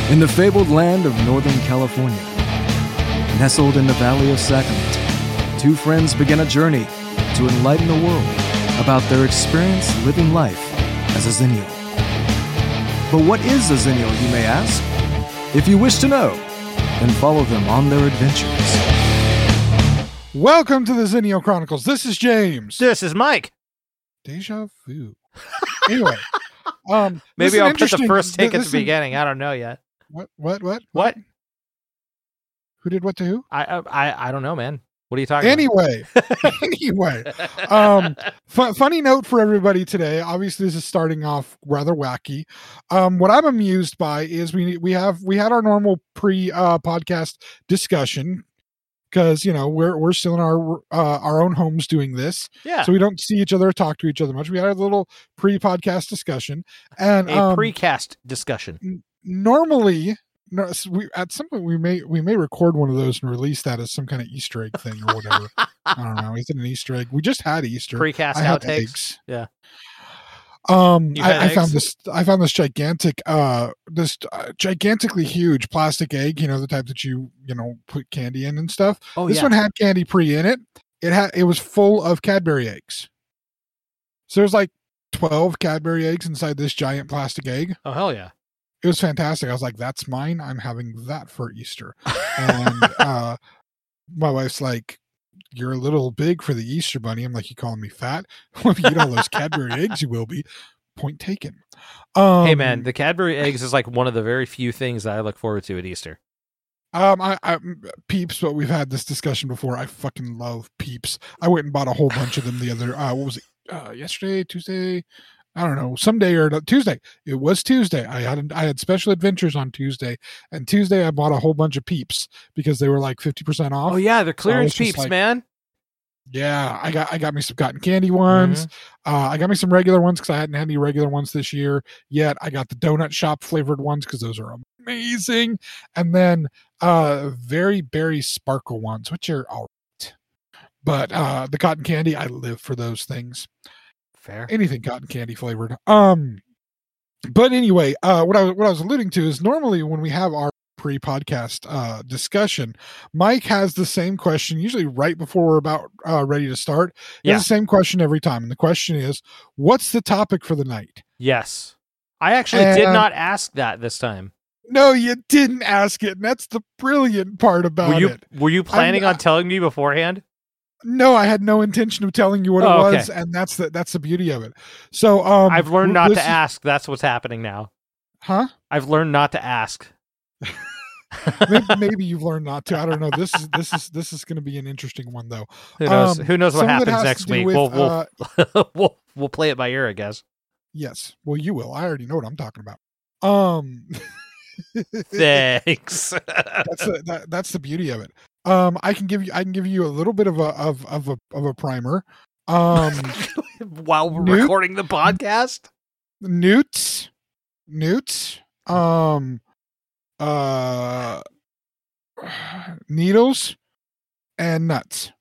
In the fabled land of Northern California, nestled in the Valley of Sacramento, two friends begin a journey to enlighten the world about their experience living life as a Xennial. But what is a Xennial, you may ask? If you wish to know, then follow them on their adventures. Welcome to the Xennial Chronicles. This is James. This is Mike. Deja vu. Anyway, maybe I'll put the first take at the beginning. I don't know yet. What? Who did what to who? I don't know, man. What are you talking about? Anyway, funny note for everybody today. Obviously, this is starting off rather wacky. What I'm amused by is we had our normal pre-podcast discussion because we're still in our own homes doing this, so we don't see each other or talk to each other much. We had a little pre-podcast discussion and a precast discussion. Normally, at some point we may record one of those and release that as some kind of Easter egg thing or whatever. I don't know. Is it an Easter egg? We just had Easter. Precast outtakes. Yeah. I found this gigantic, gigantically huge plastic egg. The type that you put candy in and stuff. Oh, this one had candy pre in it. It was full of Cadbury eggs. So there's like 12 Cadbury eggs inside this giant plastic egg. Oh hell yeah! It was fantastic. I was like, that's mine. I'm having that for Easter. And my wife's like, you're a little big for the Easter bunny. I'm like, you calling me fat? If you eat all those Cadbury eggs, you will be. Point taken. Hey man, the Cadbury eggs is like one of the very few things that I look forward to at Easter. I Peeps, but we've had this discussion before. I fucking love Peeps. I went and bought a whole bunch of them the other, what was it? Yesterday, Tuesday? I don't know, someday or Tuesday. It was Tuesday. I had special adventures on Tuesday, and Tuesday I bought a whole bunch of Peeps because they were like 50% off. Oh yeah, they're clearance Peeps, man. Yeah, I got me some cotton candy ones. Mm-hmm. I got me some regular ones because I hadn't had any regular ones this year yet. I got the donut shop flavored ones because those are amazing, and then very berry sparkle ones, which are all right. But the cotton candy, I live for those things. Fair. Anything cotton candy flavored. But anyway, what I was alluding to is normally when we have our pre-podcast discussion, Mike has the same question usually right before we're about ready to start. He has the same question every time, and the question is, what's the topic for the night? Yes. I actually did not ask that this time. No, you didn't ask it, and that's the brilliant part about it. Were you planning on telling me beforehand? No, I had no intention of telling you what it was, and that's the beauty of it. So I've learned not to ask. That's what's happening now. Huh? I've learned not to ask. maybe you've learned not to. I don't know. This is going to be an interesting one, though. Who knows what happens next week? With, we'll play it by ear, I guess. Yes. Well, you will. I already know what I'm talking about. Thanks. That's the beauty of it. I can give you a little bit of a primer. While we're recording the podcast, newts, needles, and nuts.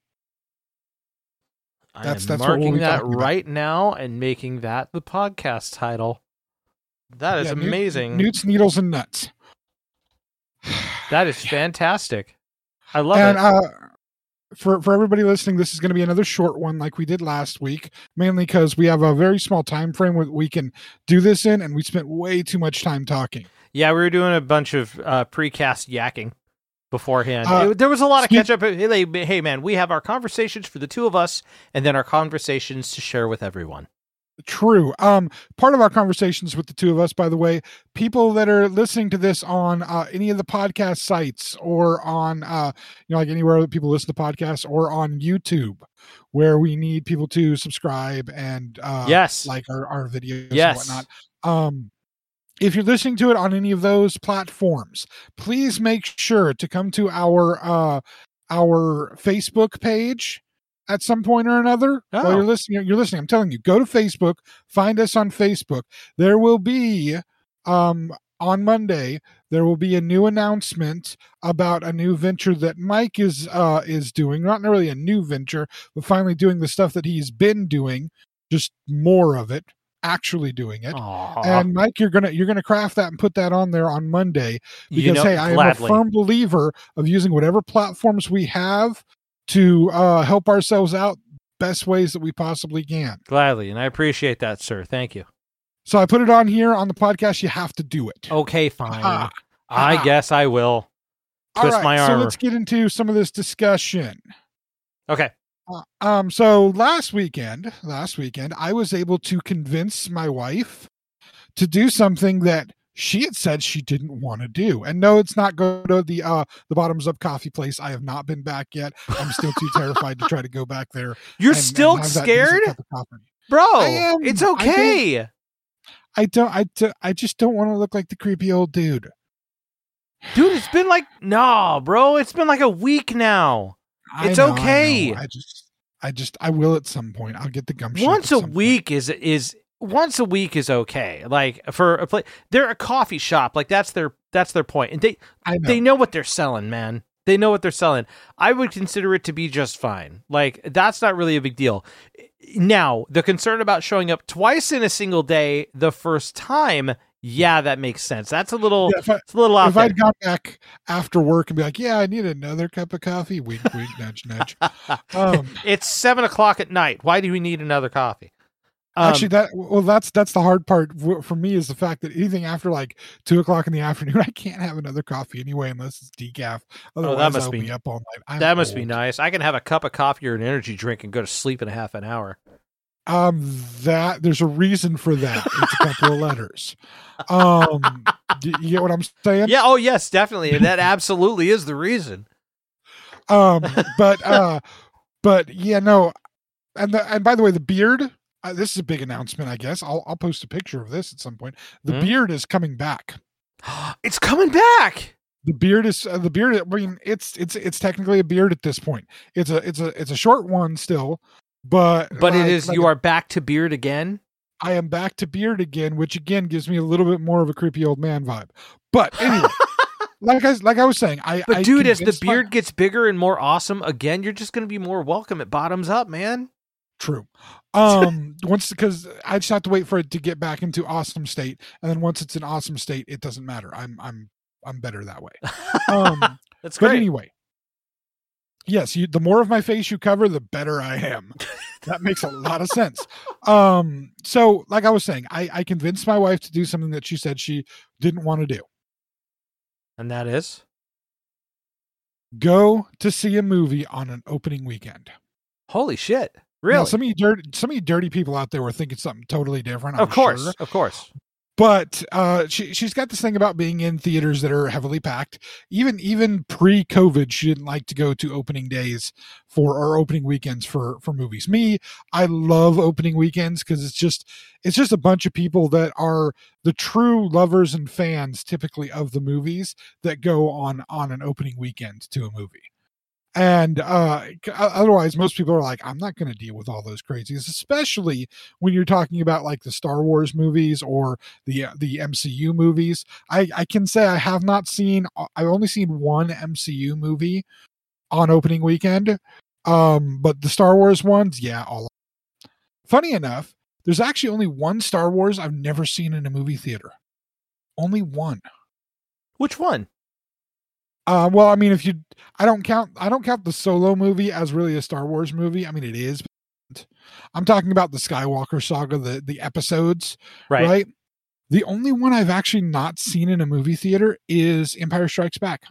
That's marking that right now and making that the podcast title. That is amazing. Newts, needles, and nuts. That is fantastic. I love it. And for everybody listening, this is going to be another short one like we did last week, mainly because we have a very small time frame where we can do this in, and we spent way too much time talking. Yeah, we were doing a bunch of precast yakking beforehand. There was a lot of catch up. Hey, man, we have our conversations for the two of us, and then our conversations to share with everyone. True. Part of our conversations with the two of us, by the way, people that are listening to this on any of the podcast sites or on, like anywhere that people listen to podcasts, or on YouTube, where we need people to subscribe and like our videos and whatnot. If you're listening to it on any of those platforms, please make sure to come to our Facebook page at some point or another. While you're listening. I'm telling you, go to Facebook, find us on Facebook. There will be on Monday, there will be a new announcement about a new venture that Mike is doing. Not really a new venture, but finally doing the stuff that he's been doing, just more of it. actually doing it. Aww. And Mike, you're gonna craft that and put that on there on Monday because hey, I am a firm believer of using whatever platforms we have to help ourselves out best ways that we possibly can. Gladly, and I appreciate that, sir. Thank you. So I put it on here on the podcast. You have to do it. Okay, fine. I guess I will. Twist my arm. So let's get into some of this discussion. Okay. So last weekend, I was able to convince my wife to do something that she had said she didn't want to do. And no, it's not go to the Bottoms Up coffee place. I have not been back yet. I'm still too terrified to try to go back there. You're still scared? Bro, it's okay. I just don't want to look like the creepy old dude. Dude, it's been like, no, bro, it's been like a week now. It's okay. I will at some point. I'll get the gumption. Once a week is okay. Like for a place, they're a coffee shop. Like that's their point. And they know what they're selling, man. They know what they're selling. I would consider it to be just fine. Like that's not really a big deal. Now, the concern about showing up twice in a single day the first time, yeah, that makes sense. That's a little, it's a little out there. If I'd gone back after work and be like, yeah, I need another cup of coffee. Wink, wink, nudge, nudge. It's 7:00 at night. Why do we need another coffee? Actually, that's the hard part for me is the fact that anything after like 2:00 in the afternoon, I can't have another coffee anyway unless it's decaf. Otherwise, I'll be up all night. That must be nice. I can have a cup of coffee or an energy drink and go to sleep in a half an hour. That there's a reason for that. It's a couple of letters. You get what I'm saying? Yeah. Oh, yes, definitely. And that absolutely is the reason. But yeah, no. And by the way, the beard. This is a big announcement, I guess. I'll post a picture of this at some point. The beard is coming back. It's coming back. The beard is the beard. I mean, it's technically a beard at this point. It's a short one still, but it is. You are back to beard again. I am back to beard again, which again gives me a little bit more of a creepy old man vibe. But anyway, like I was saying, as the beard gets bigger and more awesome again, you're just going to be more welcome at Bottoms Up, man. True. Because I just have to wait for it to get back into awesome state, and then once it's in awesome state, it doesn't matter. I'm better that way. That's great. But anyway, yes, the more of my face you cover, the better I am. That makes a lot of sense. So like I was saying, I convinced my wife to do something that she said she didn't want to do, and that is go to see a movie on an opening weekend. Holy shit. Really? Now, some of you dirty people out there were thinking something totally different. Of course. But she's got this thing about being in theaters that are heavily packed. Even pre-COVID, she didn't like to go to opening days or opening weekends for movies. Me, I love opening weekends because it's just a bunch of people that are the true lovers and fans, typically of the movies, that go on an opening weekend to a movie. And otherwise, most people are like, I'm not going to deal with all those crazies, especially when you're talking about like the Star Wars movies or the MCU movies. I can say I've only seen one MCU movie on opening weekend. But the Star Wars ones, yeah, all. Funny enough, there's actually only one Star Wars I've never seen in a movie theater. Only one. Which one? Well, I mean, I don't count the Solo movie as really a Star Wars movie. I mean, it is. But I'm talking about the Skywalker saga, the episodes, right? The only one I've actually not seen in a movie theater is Empire Strikes Back.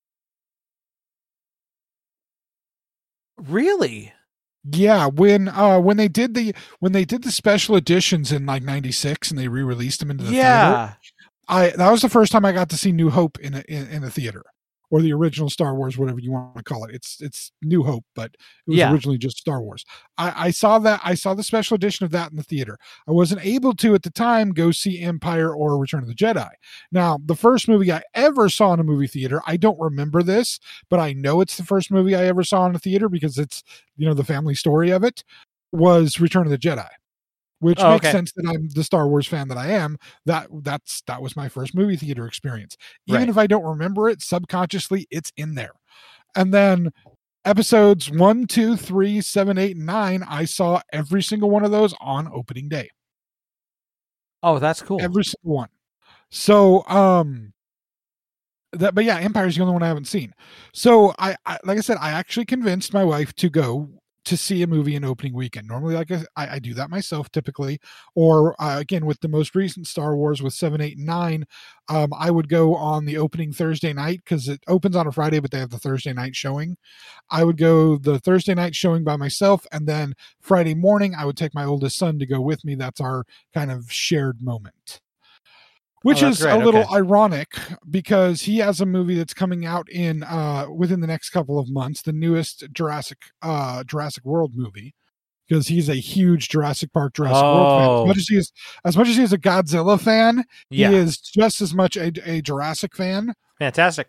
Really? Yeah, when they did the special editions in like '96 and they re-released them into the theater. That was the first time I got to see New Hope in a theater. Or the original Star Wars, whatever you want to call it. It's New Hope, but it was originally just Star Wars. I saw the special edition of that in the theater. I wasn't able to at the time go see Empire or Return of the Jedi. Now, the first movie I ever saw in a movie theater, I don't remember this, but I know it's the first movie I ever saw in a theater because it's, the family story of it, was Return of the Jedi. Which makes sense that I'm the Star Wars fan that I am. That was my first movie theater experience. Even if I don't remember it, subconsciously it's in there. And then episodes 1, 2, 3, 7, 8, and 9, I saw every single one of those on opening day. Oh, that's cool. Every single one. So, but yeah, Empire is the only one I haven't seen. So I like I said, I actually convinced my wife to go to see a movie in opening weekend. Normally, like I do that myself typically, or again with the most recent Star Wars with 7, 8, and 9, I would go on the opening Thursday night because it opens on a Friday, but they have the Thursday night showing. I would go the Thursday night showing by myself, and then Friday morning I would take my oldest son to go with me. That's our kind of shared moment. Which is a little ironic because he has a movie that's coming out in within the next couple of months, the newest Jurassic World movie, because he's a huge Jurassic Park, Jurassic World fan. As much as he is a Godzilla fan, he is just as much a Jurassic fan. Fantastic.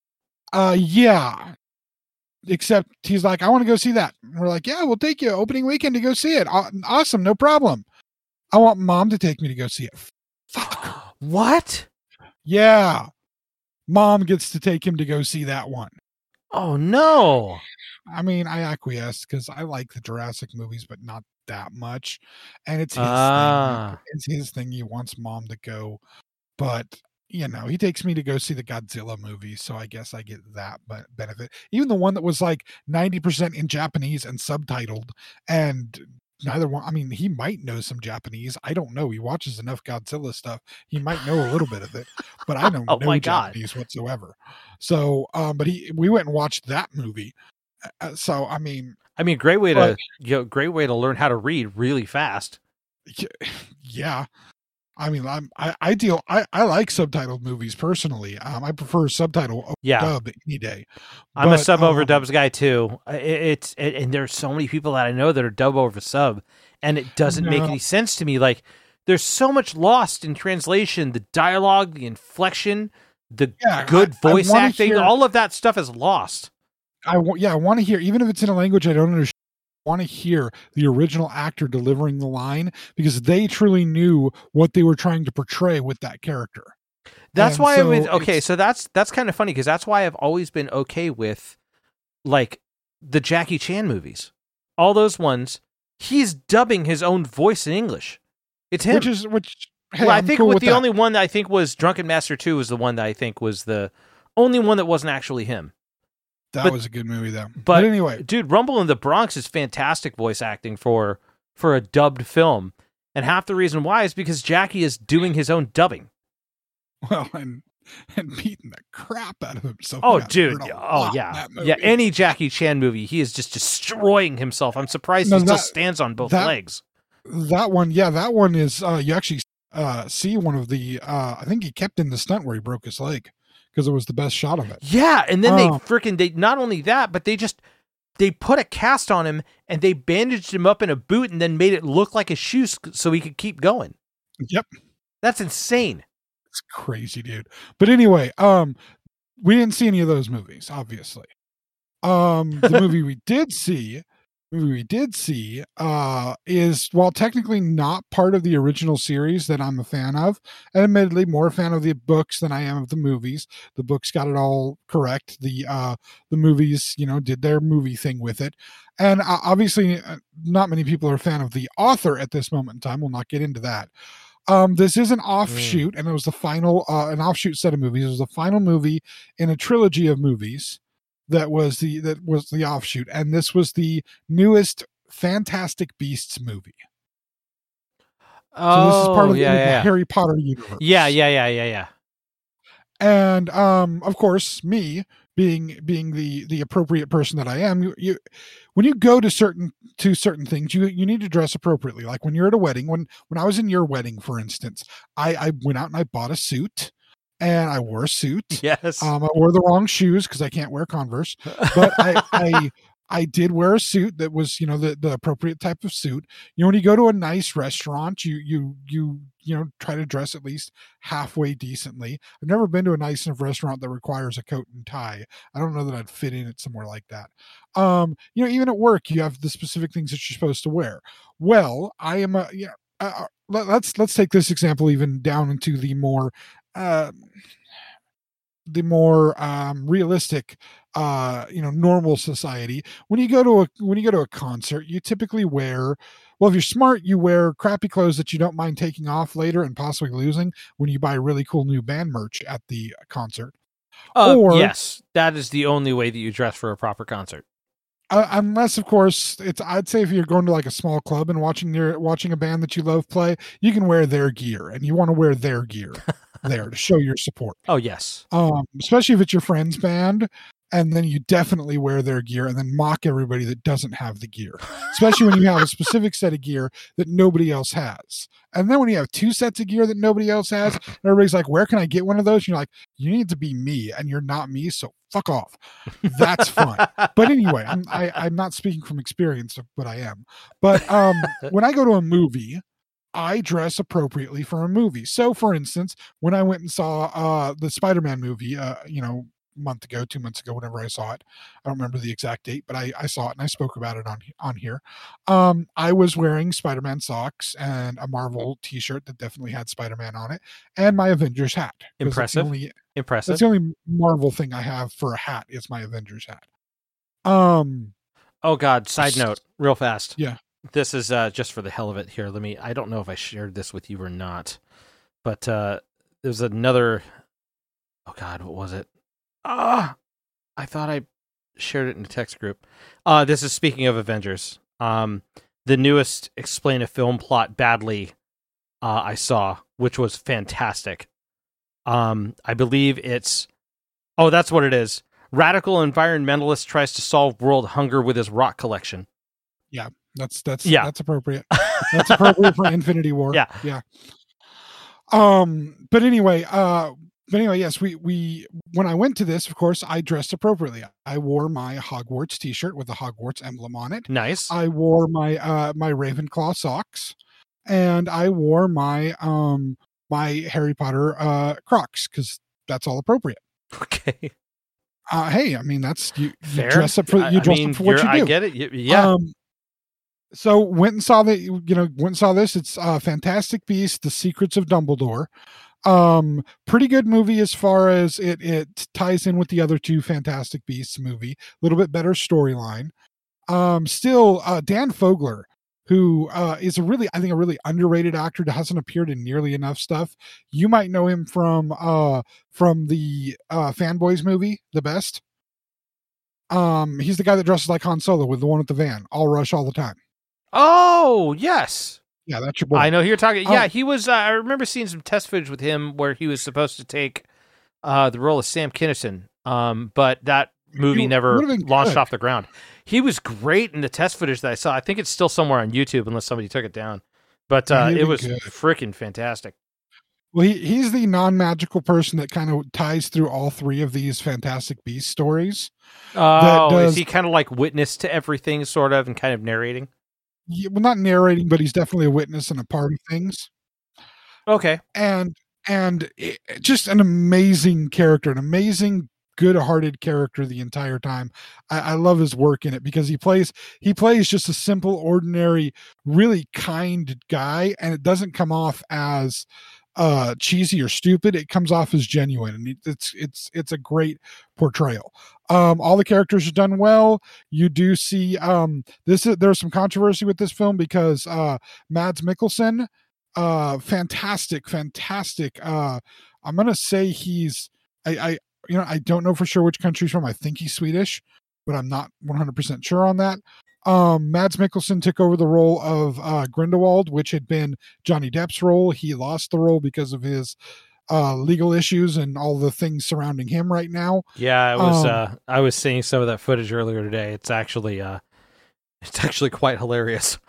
Yeah. Except he's like, I want to go see that. And we're like, yeah, we'll take you opening weekend to go see it. Awesome, no problem. I want mom to take me to go see it. Fuck. What? Yeah. Mom gets to take him to go see that one. Oh, no. I mean, I acquiesced because I like the Jurassic movies, but not that much. And it's his thing. It's his thing. He wants mom to go. But, you know, he takes me to go see the Godzilla movie. So I guess I get that benefit. Even the one that was like 90% in Japanese and subtitled. And neither one, I mean, he might know some Japanese. I don't know. He watches enough Godzilla stuff. He might know a little bit of it, but I don't know Japanese whatsoever. So, but we went and watched that movie. So, I mean, great way to learn how to read really fast. Yeah. I mean, I like subtitled movies personally. I prefer subtitle dub any day. I'm a sub over dubs guy too. And there's so many people that I know that are dub over sub, and it doesn't make any sense to me. Like, there's so much lost in translation, the dialogue, the inflection, the good voice acting, all of that stuff is lost. I want to hear, even if it's in a language I don't understand. Want to hear the original actor delivering the line because they truly knew what they were trying to portray with that character. That's why so that's kind of funny because that's why I've always been okay with like the Jackie Chan movies. All those ones, he's dubbing his own voice in English. It's him. I think cool with the only one that I think was Drunken Master 2 was the one that I think was the only one that wasn't actually him. That was a good movie, though. But anyway, dude, Rumble in the Bronx is fantastic voice acting for a dubbed film, and half the reason why is because Jackie is doing his own dubbing. Well, and beating the crap out of himself. Oh, dude! Oh, yeah. Any Jackie Chan movie, he is just destroying himself. I'm surprised he still stands on both legs. That one, that one is. You actually see one of the. I think he kept in the stunt where he broke his leg. Because it was the best shot of it. Yeah, and then they not only that, but they put a cast on him and they bandaged him up in a boot and then made it look like a shoe so he could keep going. Yep. That's insane. It's crazy, dude. But anyway, we didn't see any of those movies, obviously. The movie we did see is, while technically not part of the original series that I'm a fan of, and admittedly more a fan of the books than I am of the movies. The books got it all correct. The movies, did their movie thing with it. And obviously not many people are a fan of the author at this moment in time. We'll not get into that. This is an offshoot, and it was the final, an offshoot set of movies. It was the final movie in a trilogy of movies. That was the offshoot, and this was the newest Fantastic Beasts movie. So this is part of the Harry Potter universe. Yeah. And of course, me being the appropriate person that I am, you when you go to certain things, you need to dress appropriately. Like when you're at a wedding, when I was in your wedding, for instance, I went out and I bought a suit. And I wore a suit. Yes. I wore the wrong shoes because I can't wear Converse. But I did wear a suit that was, the appropriate type of suit. When you go to a nice restaurant, you try to dress at least halfway decently. I've never been to a nice enough restaurant that requires a coat and tie. I don't know that I'd fit in at somewhere like that. Even at work, you have the specific things that you're supposed to wear. Well, I am let's take this example even down into the more the more realistic, normal society. When you go to a concert, you typically wear, well, if you're smart, you wear crappy clothes that you don't mind taking off later and possibly losing when you buy really cool new band merch at the concert. Yes, that is the only way that you dress for a proper concert. Unless, of course, I'd say if you're going to like a small club and watching a band that you love play, you can wear their gear, and you want to wear their gear there to show your support. Oh, yes. Especially if it's your friend's band, and then you definitely wear their gear and then mock everybody that doesn't have the gear, especially when you have a specific set of gear that nobody else has. And then when you have two sets of gear that nobody else has, everybody's like, where can I get one of those? And you're like, you need to be me, and you're not me, so fuck off. That's fun. But anyway, I'm not speaking from experience, but I am. But when I go to a movie, I dress appropriately for a movie. So, for instance, when I went and saw the Spider-Man movie, month ago, 2 months ago, whenever I saw it, I don't remember the exact date, but I saw it and I spoke about it on here. I was wearing Spider-Man socks and a Marvel t-shirt that definitely had Spider-Man on it, and my Avengers hat. Impressive. Impressive. That's the only Marvel thing I have for a hat is my Avengers hat. Oh God. Side note, real fast. Yeah. This is just for the hell of it here. I don't know if I shared this with you or not, but there's another, oh God, what was it? I thought I shared it in the text group. This is speaking of Avengers. The newest Explain a Film Plot badly I saw, which was fantastic. I believe it's, that's what it is. Radical environmentalist tries to solve world hunger with his rock collection. Yeah, that's appropriate. That's appropriate for Infinity War. Yeah. But anyway, yes, we when I went to this, of course, I dressed appropriately. I wore my Hogwarts t-shirt with the Hogwarts emblem on it. Nice. I wore my my Ravenclaw socks, and I wore my my Harry Potter Crocs, because that's all appropriate. Okay. Hey, I mean, that's you dress up for up for what you do. I get it. Yeah. So went and saw this. It's Fantastic Beasts: The Secrets of Dumbledore. Pretty good movie as far as it ties in with the other two Fantastic Beasts movie. A little bit better storyline. Still, Dan Fogler, who is a really underrated actor that hasn't appeared in nearly enough stuff. You might know him from the Fanboys movie, The Best. He's the guy that dresses like Han Solo with the one with the van. All rush all the time. Oh, yes. Yeah, that's your boy. I know who you're talking. Yeah, he was. I remember seeing some test footage with him where he was supposed to take the role of Sam Kinison. But that movie never launched off the ground. He was great in the test footage that I saw. I think it's still somewhere on YouTube unless somebody took it down. But it was freaking fantastic. Well, he's the non-magical person that kind of ties through all three of these Fantastic Beasts stories. Oh, is he kind of like witness to everything, sort of, and kind of narrating? Yeah, well, not narrating, but he's definitely a witness and a part of things. Okay. And just an amazing character, an amazing, good-hearted character the entire time. I love his work in it because he plays just a simple, ordinary, really kind guy, and it doesn't come off as cheesy or stupid. It comes off as genuine, and it's a great portrayal. All the characters are done well. You do see there's some controversy with this film because Mads Mikkelsen, fantastic. I'm gonna say he's I don't know for sure which country he's from. I think he's Swedish, but I'm not 100% sure on that. Mads Mikkelsen took over the role of Grindelwald, which had been Johnny Depp's role. He lost the role because of his legal issues and all the things surrounding him right now. Yeah, it was. I was seeing some of that footage earlier today. It's actually quite hilarious.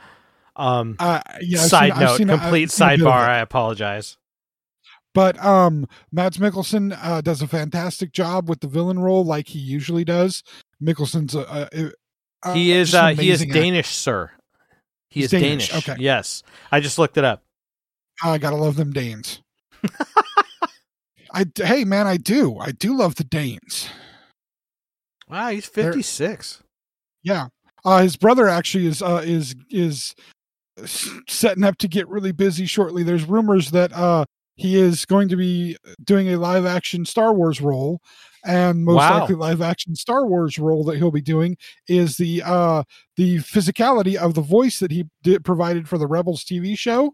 Side note, complete sidebar. I apologize. But Mads Mikkelsen does a fantastic job with the villain role, like he usually does. Mikkelsen's he is Danish, sir. He is Danish. Okay. Yes. I just looked it up. I gotta love them Danes. Hey man, I do love the Danes. Wow, he's 56. Yeah. His brother actually is setting up to get really busy shortly. There's rumors that he is going to be doing a live action Star Wars role. And most likely live action Star Wars role that he'll be doing is the physicality of the voice that he provided for the Rebels TV show.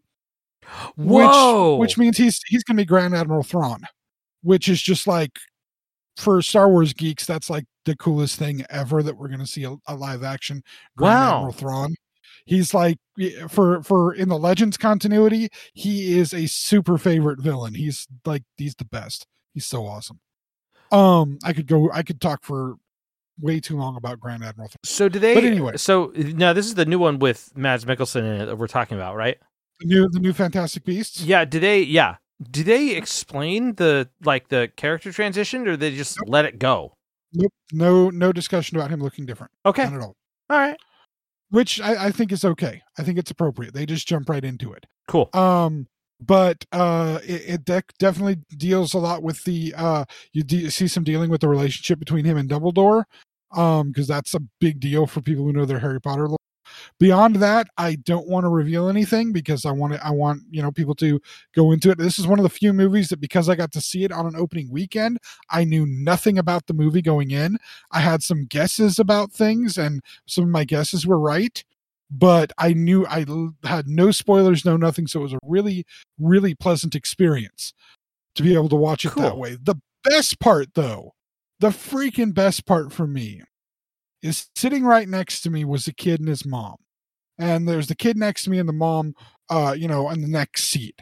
Whoa. Which means he's going to be Grand Admiral Thrawn, which is just like, for Star Wars geeks, that's like the coolest thing ever, that we're going to see a live action Grand Admiral Thrawn. He's like, for in the Legends continuity, he is a super favorite villain. He's the best. He's so awesome. I could talk for way too long about Grand Admiral Thrawn. So do they? But anyway, so now this is the new one with Mads Mikkelsen in it that we're talking about, right? The new Fantastic Beasts. Yeah. Do they explain the character transition, or they just let it go? Nope. No discussion about him looking different. Okay. Not at all. All right. Which I think is okay. I think it's appropriate. They just jump right into it. Cool. But it definitely deals a lot with the you see some dealing with the relationship between him and Dumbledore, because that's a big deal for people who know their Harry Potter lore. Beyond that, I don't want to reveal anything, because I want people to go into it. This is one of the few movies that, because I got to see it on an opening weekend, I knew nothing about the movie going in. I had some guesses about things, and some of my guesses were right. But I knew I had no spoilers, no nothing. So it was a really, really pleasant experience to be able to watch it that way. The best part, though, the freaking best part for me, is sitting right next to me was a kid and his mom. And there's the kid next to me and the mom, in the next seat.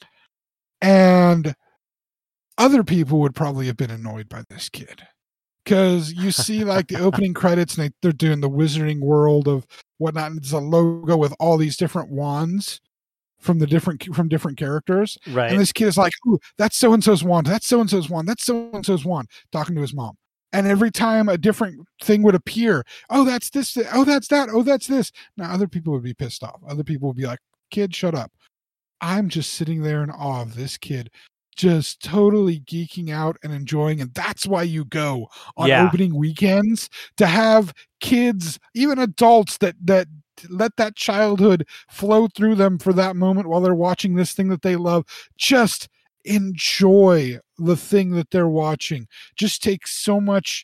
And other people would probably have been annoyed by this kid. Because you see like the opening credits, and they're doing the Wizarding World of whatnot, and it's a logo with all these different wands from different characters. Right. And this kid is like, "Ooh, that's so-and-so's wand, that's so-and-so's wand, that's so-and-so's wand," talking to his mom. And every time a different thing would appear, "Oh, that's this, oh, that's that, oh, that's this." Now other people would be pissed off. Other people would be like, "Kid, shut up." I'm just sitting there in awe of this kid, just totally geeking out and enjoying. And that's why you go on opening weekends, to have kids, even adults, that let that childhood flow through them for that moment while they're watching this thing that they love. Just enjoy the thing that they're watching. Just take so much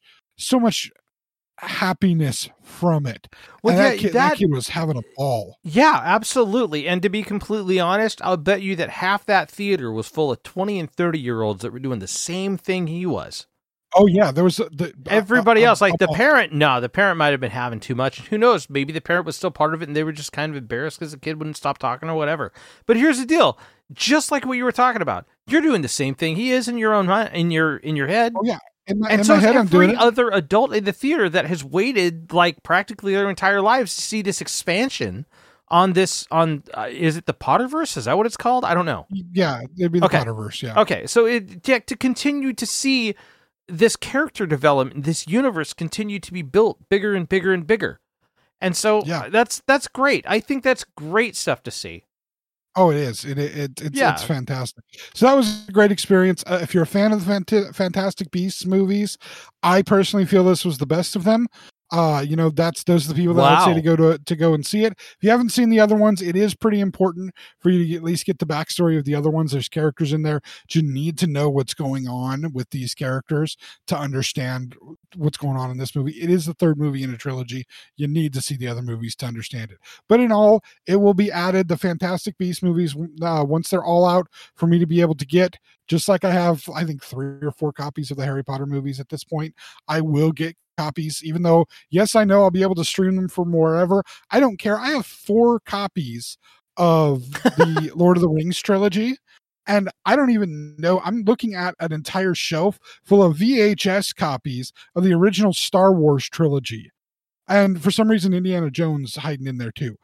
happiness from it. Well, that kid was having a ball. Yeah, absolutely. And to be completely honest, I'll bet you that half that theater was full of 20 and 30-year-olds that were doing the same thing he was. Oh yeah, there was everybody else. Like the parent, the parent might have been having too much. Who knows? Maybe the parent was still part of it, and they were just kind of embarrassed because the kid wouldn't stop talking or whatever. But here's the deal: just like what you were talking about, you're doing the same thing he is in your own in your head. Oh yeah. In my head, every other adult in the theater that has waited like practically their entire lives to see this expansion on this. Is it the Potterverse? Is that what it's called? I don't know. Yeah, it'd be the Potterverse. Yeah. Okay, so to continue to see this character development, this universe continue to be built bigger and bigger and bigger, and so that's great. I think that's great stuff to see. Oh, it is. It's fantastic. So that was a great experience. If you're a fan of the Fantastic Beasts movies, I personally feel this was the best of them. Those are the people that I'd say to go and see it. If you haven't seen the other ones, it is pretty important for you to at least get the backstory of the other ones. There's characters in there. You need to know what's going on with these characters to understand what's going on in this movie. It is the third movie in a trilogy. You need to see the other movies to understand it. But in all, it will be added, the Fantastic Beasts movies, once they're all out, for me to be able to get. Just like I have, I think, 3 or 4 copies of the Harry Potter movies at this point. I will get copies, even though, yes, I know I'll be able to stream them from wherever. I don't care. I have 4 copies of the Lord of the Rings trilogy, and I don't even know. I'm looking at an entire shelf full of VHS copies of the original Star Wars trilogy. And for some reason, Indiana Jones hiding in there too.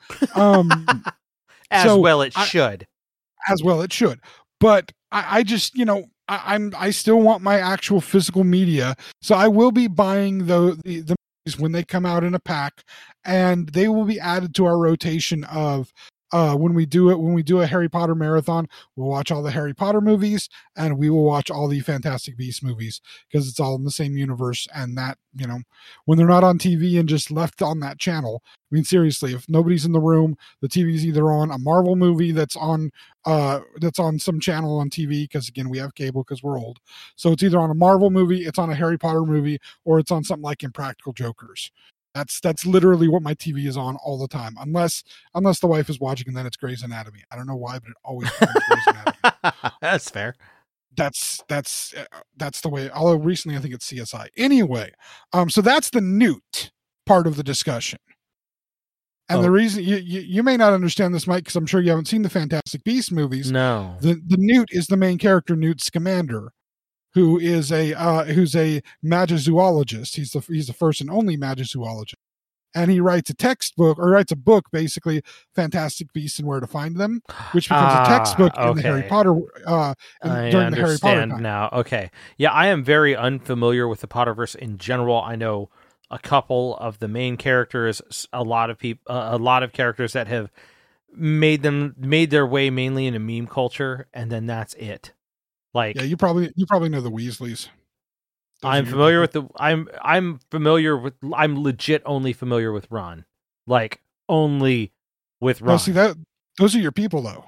As well it should. But I just, I still want my actual physical media. So I will be buying the movies when they come out in a pack, and they will be added to our rotation of when we do a Harry Potter marathon, we'll watch all the Harry Potter movies and we will watch all the Fantastic Beasts movies because it's all in the same universe. And that, when they're not on TV and just left on that channel, I mean, seriously, if nobody's in the room, the TV's either on a Marvel movie that's on some channel on TV, because again, we have cable because we're old. So it's either on a Marvel movie, it's on a Harry Potter movie, or it's on something like Impractical Jokers. That's literally what my TV is on all the time, unless the wife is watching, and then it's Grey's Anatomy. I don't know why, but it always becomes Grey's Anatomy. That's fair. That's the way. Although recently, I think it's CSI. Anyway, so that's the Newt part of the discussion. And the reason you may not understand this, Mike, because I'm sure you haven't seen the Fantastic Beasts movies. No, the Newt is the main character, Newt Scamander, who is who's a magizoologist. He's the first and only magizoologist, and he writes a book, basically Fantastic Beasts and Where to Find Them, which becomes a textbook in the Harry Potter. During the Harry Potter time. Now. Okay, yeah, I am very unfamiliar with the Potterverse in general. I know a couple of the main characters, a lot of characters that have made their way mainly into meme culture, and then that's it. Like, yeah, you probably know the Weasleys. I'm legit only familiar with Ron. Like, only with Ron. Well, see, those are your people, though.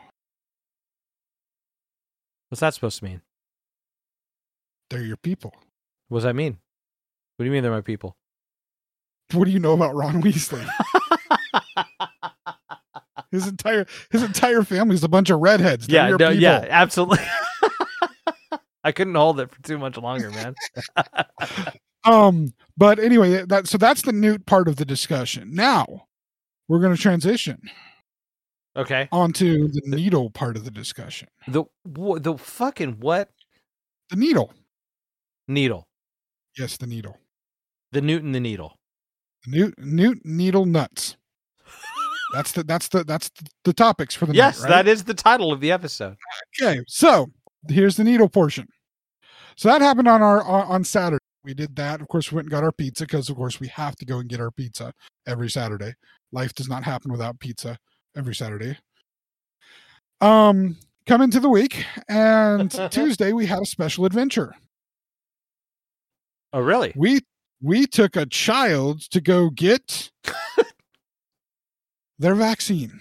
What's that supposed to mean? They're your people. What does that mean? What do you mean they're my people? What do you know about Ron Weasley? His entire family's a bunch of redheads. They're your people. Yeah, absolutely. I couldn't hold it for too much longer, man. But anyway, that's the Newt part of the discussion. Now we're going to transition. Okay. Onto the needle part of the discussion. The fucking what? The needle. Needle. Yes, the needle. The Newt and the needle. Newt needle nuts. That's the topics for the yes, night, right? That is the title of the episode. Okay, so here's the needle portion. So that happened on Saturday. We did that. Of course, we went and got our pizza because, of course, we have to go and get our pizza every Saturday. Life does not happen without pizza every Saturday. Come into the week, and Tuesday we had a special adventure. Oh, really? We took a child to go get their vaccine.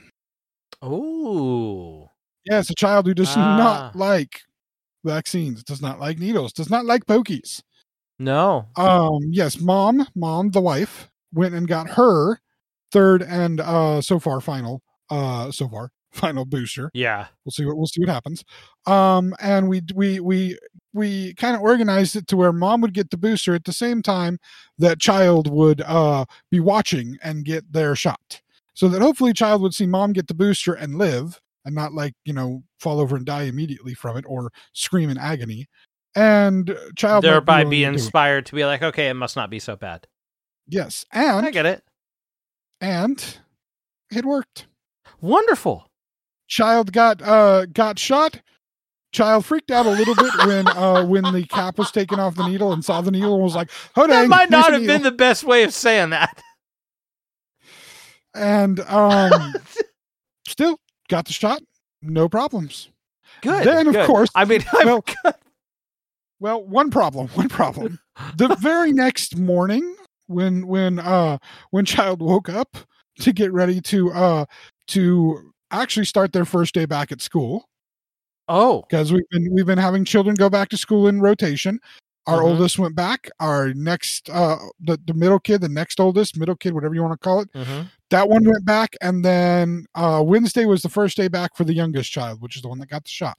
Oh. Yes, a child who does not like vaccines, does not like needles, does not like pokies. No. Yes, mom, the wife, went and got her third and final booster. Yeah. We'll see what happens. And we kind of organized it to where mom would get the booster at the same time that child would be watching and get their shot. So that hopefully child would see mom get the booster and live, and not fall over and die immediately from it or scream in agony. And child thereby be inspired to be like, okay, it must not be so bad. Yes. And I get it. And it worked. Wonderful. Child got shot. Child freaked out a little bit when the cap was taken off the needle and saw the needle and was like, "Oh, dang, that might not have been the best way of saying that." And still got the shot, no problems. Good. Then, of course, I mean, well, one problem. The very next morning, when child woke up to get ready to actually start their first day back at school. Oh, because we've been having children go back to school in rotation. Our oldest went back. Our next, the middle kid, the next oldest, middle kid, whatever you want to call it, that one went back. And then Wednesday was the first day back for the youngest child, which is the one that got the shot.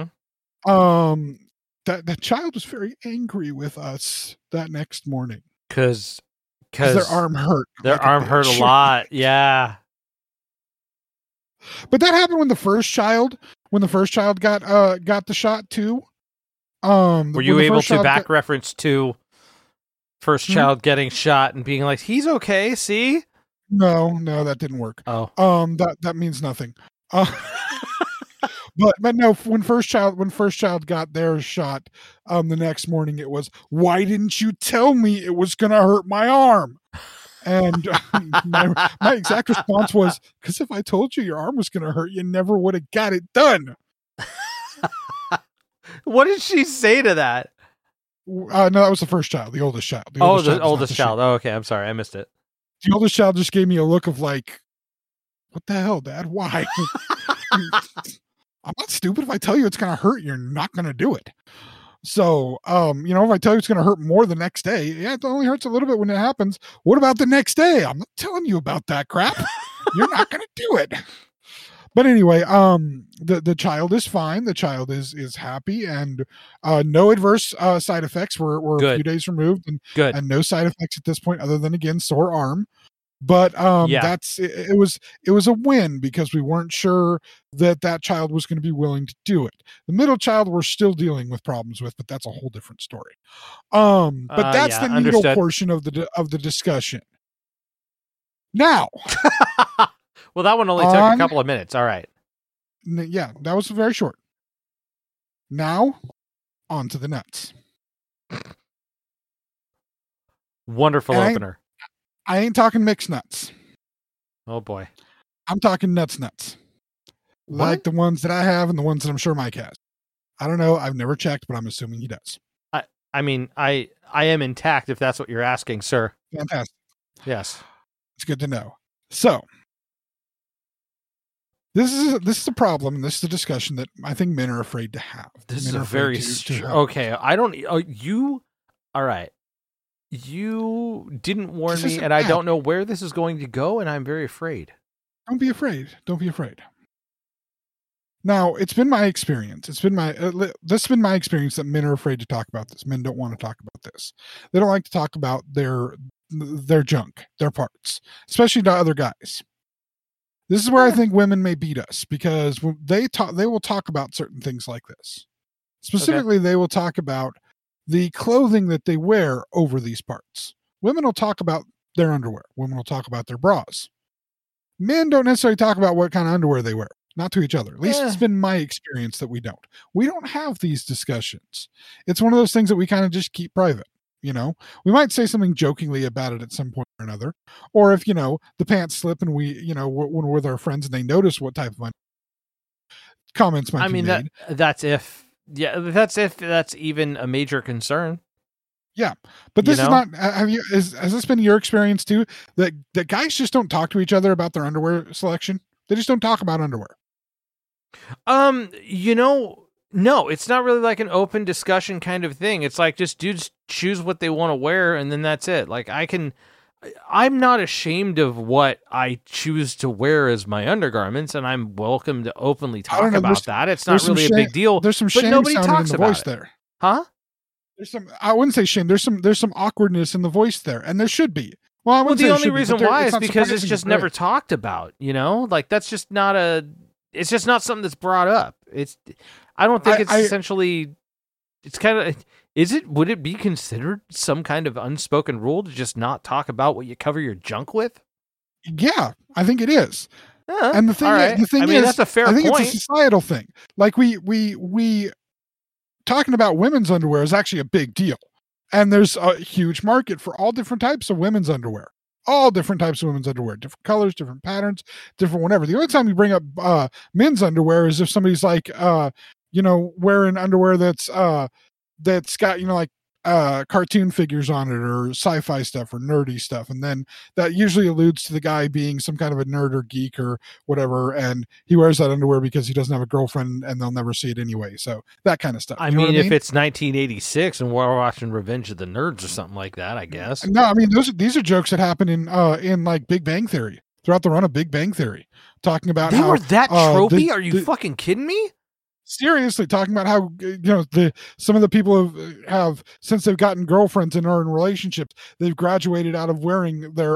That child was very angry with us that next morning because their arm hurt. Their arm hurt a lot. Yeah. But that happened when the first child got the shot too. Were you able to back reference to first child getting shot and being like, he's okay, see? No, that didn't work. Oh. That means nothing. But no, when first child got their shot, the next morning it was, why didn't you tell me it was gonna hurt my arm? And my exact response was, because if I told you your arm was going to hurt, you never would have got it done. What did she say to that? No, that was the first child, the oldest child. The oldest child. Oh, okay. I'm sorry. I missed it. The oldest child just gave me a look of like, what the hell, Dad? Why? I'm not stupid. If I tell you it's going to hurt, you're not going to do it. So, if I tell you it's going to hurt more the next day, yeah, it only hurts a little bit when it happens. What about the next day? I'm not telling you about that crap. You're not going to do it. But anyway, the child is fine. The child is happy, and no adverse side effects. We're a few days removed, and no side effects at this point, other than again sore arm. But it was a win because we weren't sure that child was going to be willing to do it. The middle child we're still dealing with problems with, but that's a whole different story. But that's the needle portion of the discussion. Now, well, that one only took a couple of minutes. All right. Yeah, that was very short. Now, on to the nuts. Wonderful opener. I ain't talking mixed nuts. Oh boy. I'm talking nuts. What? Like the ones that I have and the ones that I'm sure Mike has. I don't know. I've never checked, but I'm assuming he does. I mean, I am intact if that's what you're asking, sir. Fantastic. Yes. It's good to know. So, this is a problem, and this is a discussion that I think men are afraid to have. This is a very okay. I don't. You. All right. You didn't warn me, and I don't know where this is going to go, and I'm very afraid. Don't be afraid. Don't be afraid. Now, it's been my experience. This has been my experience that men are afraid to talk about this. Men don't want to talk about this. They don't like to talk about their junk, their parts, especially to other guys. This is where I think women may beat us, because they will talk about certain things like this. Specifically, They will talk about the clothing that they wear over these parts. Women will talk about their underwear. Women will talk about their bras. Men don't necessarily talk about what kind of underwear they wear, not to each other. At least it's been my experience that we don't. We don't have these discussions. It's one of those things that we kind of just keep private. We might say something jokingly about it at some point or another. Or if, the pants slip and we, when we're with our friends and they notice what type of comments might be made. That's if that's even a major concern. Yeah. But this is not, has this been your experience too? That guys just don't talk to each other about their underwear selection? They just don't talk about underwear. No, it's not really like an open discussion kind of thing. It's like just dudes choose what they want to wear and then that's it. Like I'm not ashamed of what I choose to wear as my undergarments, and I'm welcome to openly talk about that. It's not really a big deal. There's some shame nobody sounding talks in the about voice it. there. Huh? I wouldn't say shame. There's some awkwardness in the voice there, and there should be. Well, the only reason why is because it's just never talked about, Like that's just not it's just not something that's brought up. I don't think it's essentially, it's kind of, would it be considered some kind of unspoken rule to just not talk about what you cover your junk with? Yeah, I think it is. And the thing is, that's a fair point. point. It's a societal thing. Like we talking about women's underwear is actually a big deal. And there's a huge market for all different types of women's underwear. All different types of women's underwear, different colors, different patterns, different whatever. The only time you bring up men's underwear is if somebody's like, wearing underwear that's got, like cartoon figures on it or sci-fi stuff or nerdy stuff. And then that usually alludes to the guy being some kind of a nerd or geek or whatever. And he wears that underwear because he doesn't have a girlfriend and they'll never see it anyway. So that kind of stuff. I mean, if it's 1986 and we're watching Revenge of the Nerds or something like that, I guess. No, I mean, these are jokes that happen in like Big Bang Theory, throughout the run of Big Bang Theory, talking about they were that tropey. Are you fucking kidding me? Seriously, talking about how some of the people have since they've gotten girlfriends and are in relationships, they've graduated out of wearing their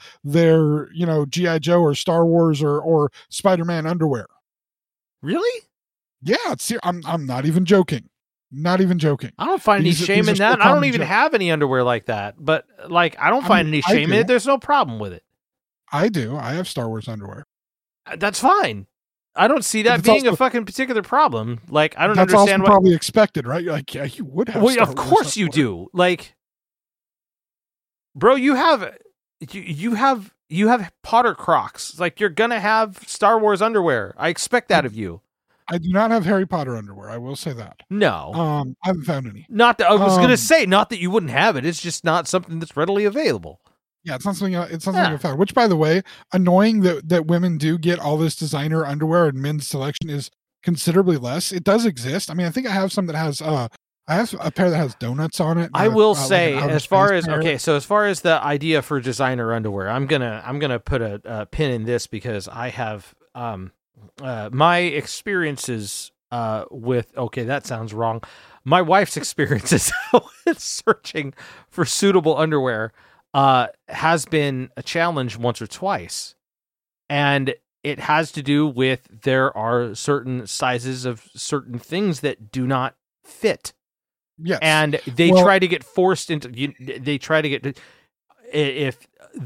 G.I. Joe or Star Wars or Spider-Man underwear. Really? Yeah, I'm not even joking. Not even joking. I don't find any shame in that. I don't even have any underwear like that. But like, I don't find any shame in it. There's no problem with it. I do. I have Star Wars underwear. That's fine. I don't see that being a fucking particular problem. Like, I don't understand what probably expected, right? You're like, yeah, you would have. Well, of course you do. Like, bro, you have you have Potter Crocs. Like, you're gonna have Star Wars underwear. I expect that of you. I do not have Harry Potter underwear. I will say that. No. I haven't found any. Not that I was gonna say, not that you wouldn't have it. It's just not something that's readily available. Yeah, it's not something I found. Which, by the way, annoying that women do get all this designer underwear and men's selection is considerably less. It does exist. I mean, I think I have some that has I have a pair that has donuts on it. I will say, like as far as as far as the idea for designer underwear, I'm gonna put a pin in this because I have my experiences with that sounds wrong. My wife's experiences with searching for suitable underwear has been a challenge once or twice, and it has to do with there are certain sizes of certain things that do not fit. Yes, and they try to get forced into. They try to get if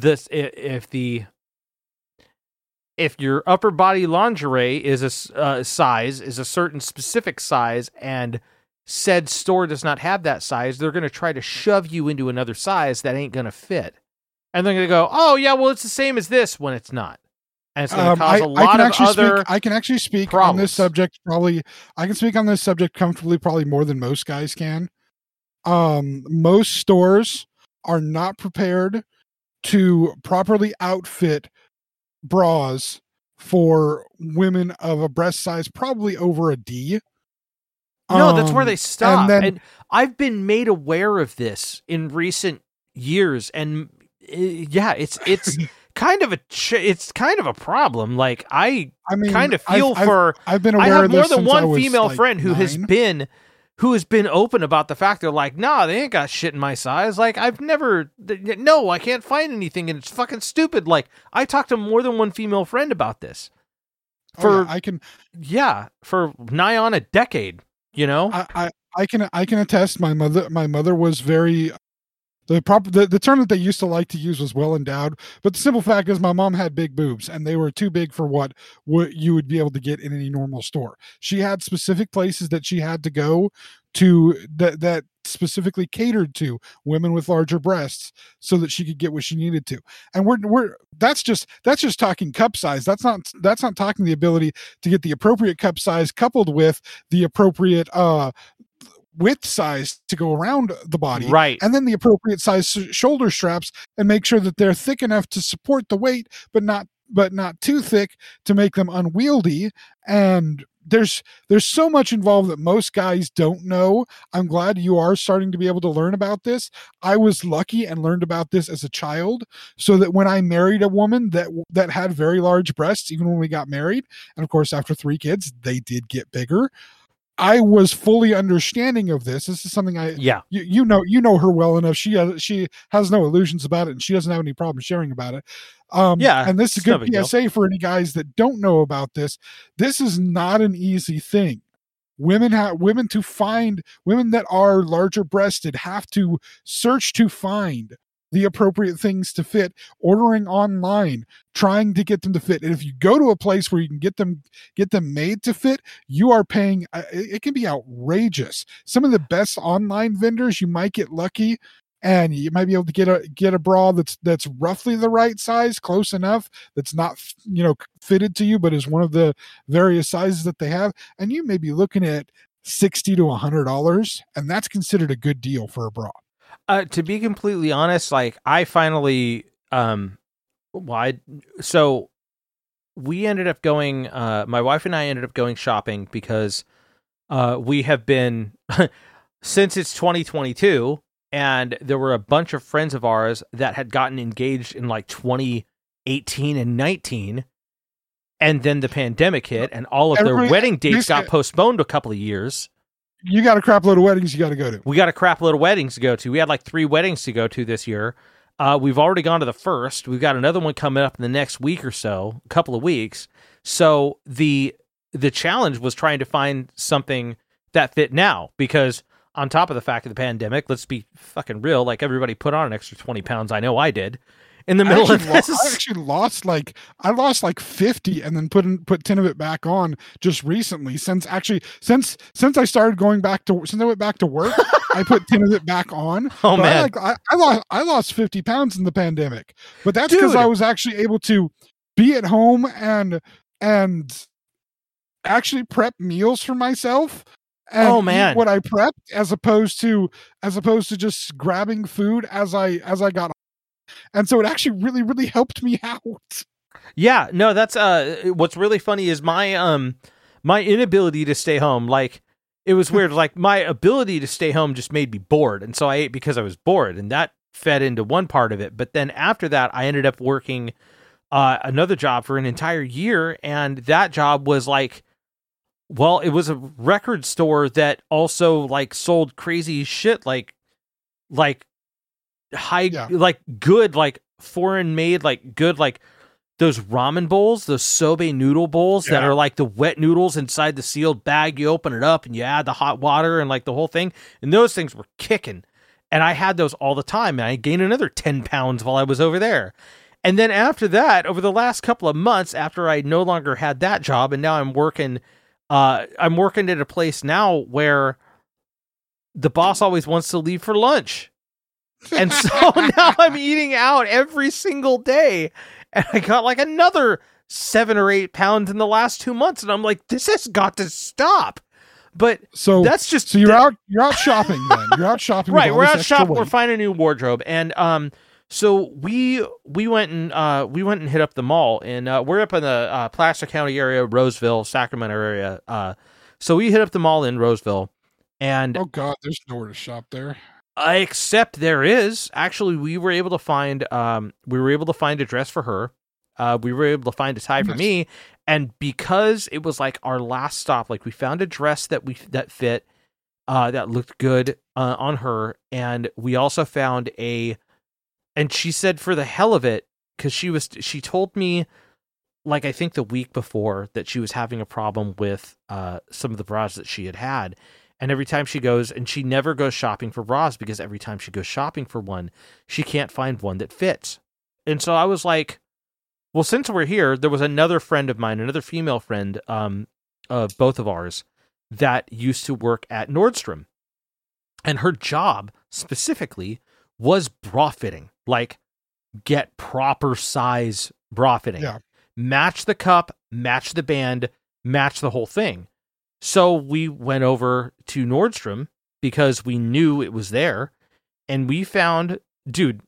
your upper body lingerie is a size is a certain specific size and said store does not have that size, they're going to try to shove you into another size that ain't going to fit. And they're going to go, oh, yeah, well, it's the same as this when it's not. And it's going to cause a lot of other I can actually speak problems on this subject probably. I can speak on this subject comfortably probably more than most guys can. Most stores are not prepared to properly outfit bras for women of a breast size probably over a D. No, that's where they stop. And I've been made aware of this in recent years, and it's kind of a problem. Like I mean, kind of feel I've been aware I have of more this than since one female friend who 9. has been open about the fact they're like, nah, they ain't got shit in my size. Like I can't find anything, and it's fucking stupid. Like I talked to more than one female friend about this for nigh on a decade. You know, I can attest. My mother was very the term that they used to like to use was well endowed, but the simple fact is my mom had big boobs and they were too big for what you would be able to get in any normal store. She had specific places that she had to go to that specifically catered to women with larger breasts so that she could get what she needed to. And that's just talking cup size. That's not talking the ability to get the appropriate cup size coupled with the appropriate width size to go around the body, right? And then the appropriate size shoulder straps, and make sure that they're thick enough to support the weight, but not too thick to make them unwieldy. And there's so much involved that most guys don't know. I'm glad you are starting to be able to learn about this. I was lucky and learned about this as a child, so that when I married a woman that had very large breasts, even when we got married, and of course after 3 kids, they did get bigger, I was fully understanding of this. This is something you know her well enough. She has no illusions about it, and she doesn't have any problem sharing about it. And this is a good PSA for any guys that don't know about this. This is not an easy thing. Women that are larger breasted have to search to find the appropriate things to fit, ordering online, trying to get them to fit. And if you go to a place where you can get them made to fit, you are paying, it can be outrageous. Some of the best online vendors, you might get lucky and you might be able to get a bra that's roughly the right size, close enough, that's not, fitted to you, but is one of the various sizes that they have. And you may be looking at $60 to $100, and that's considered a good deal for a bra. To be completely honest, like I finally, so we ended up going, my wife and I ended up going shopping because we have been, since it's 2022, and there were a bunch of friends of ours that had gotten engaged in like 2018 and 19, and then the pandemic hit, and all of their wedding dates got postponed a couple of years. You got a crap load of weddings you got to go to. We got a crap load of weddings to go to. We had like 3 weddings to go to this year. We've already gone to the first. We've got another one coming up in the next week or so, a couple of weeks. So the challenge was trying to find something that fit now, because on top of the fact of the pandemic, let's be fucking real, like everybody put on an extra 20 pounds. I know I did. in the middle of this. I actually lost like 50 and then put 10 of it back on just recently since I started since I went back to work. I put 10 of it back on. Oh, man. I lost 50 pounds in the pandemic, but that's because I was actually able to be at home and actually prep meals for myself and eat what I prepped as opposed to just grabbing food as I got. And so it actually really, really helped me out. Yeah, no, that's what's really funny is my inability to stay home. Like, it was weird. Like, my ability to stay home just made me bored, and so I ate because I was bored, and that fed into one part of it. But then after that, I ended up working another job for an entire year, and that job was like, well, it was a record store that also like sold crazy shit, like high, like good, like foreign made, like good, like those ramen bowls, those soba noodle bowls that are like the wet noodles inside the sealed bag. You open it up and you add the hot water and like the whole thing. And those things were kicking. And I had those all the time. And I gained another 10 pounds while I was over there. And then after that, over the last couple of months, after I no longer had that job, and now I'm working at a place now where the boss always wants to leave for lunch. And so now I'm eating out every single day. And I got like another 7 or 8 pounds in the last 2 months. And I'm like, this has got to stop. But that's just... So you're out shopping then. You're out shopping. Right, we're out shopping. We're finding a new wardrobe. And so we went and hit up the mall. And we're up in the Placer County area, Roseville, Sacramento area. So we hit up the mall in Roseville. And oh God, there's nowhere to shop there. Except there is. Actually, we were able to find a dress for her. We were able to find a tie for me, and because it was like our last stop, like we found a dress that fit, that looked good on her, and we also found and she said for the hell of it, because she told me, like I think the week before, that she was having a problem with some of the bras that she had. And every time she goes, and she never goes shopping for bras because every time she goes shopping for one, she can't find one that fits. And so I was like, well, since we're here, there was another friend of mine, another female friend, both of ours, that used to work at Nordstrom. And her job specifically was bra fitting, like get proper size bra fitting, match the cup, match the band, match the whole thing. So we went over to Nordstrom because we knew it was there, and we found the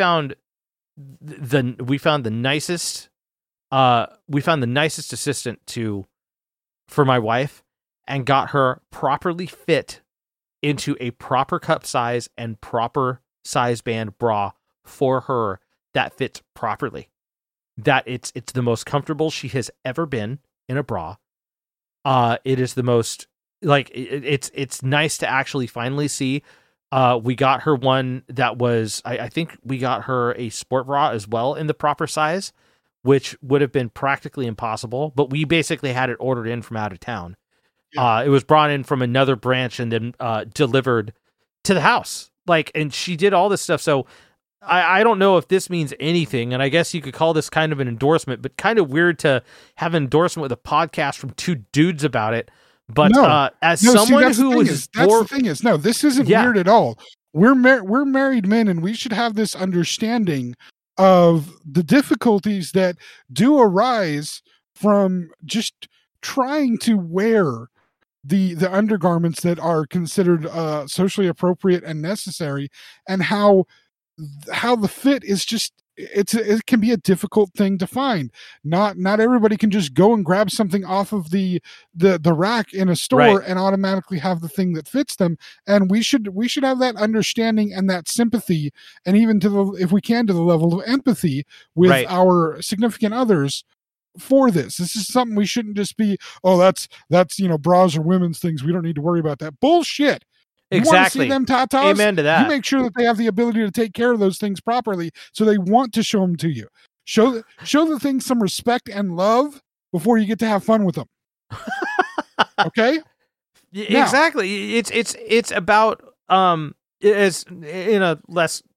nicest assistant for my wife, and got her properly fit into a proper cup size and proper size band bra for her that fits properly. That it's the most comfortable she has ever been in a bra. It is the most, like, it's nice to actually finally see. We got her one that was, I think we got her a sport bra as well in the proper size, which would have been practically impossible, but we basically had it ordered in from out of town. It was brought in from another branch and then delivered to the house. Like, and she did all this stuff. So I don't know if this means anything, and I guess you could call this kind of an endorsement, but kind of weird to have an endorsement with a podcast from two dudes about it. But someone who is... That's the thing is, no, this isn't weird at all. We're married men, and we should have this understanding of the difficulties that do arise from just trying to wear the undergarments that are considered socially appropriate and necessary, and how the fit is just it can be a difficult thing to find. Not everybody can just go and grab something off of the rack in a store and automatically have the thing that fits them. And we should have that understanding and that sympathy, and even if we can, to the level of empathy with our significant others for this. This is something we shouldn't just be, oh, that's bras are women's things, we don't need to worry about that. Bullshit. Exactly. You want to see them tatas? Amen to that. You make sure that they have the ability to take care of those things properly, so they want to show them to you. Show the things some respect and love before you get to have fun with them. Okay? Exactly. It's about as in a less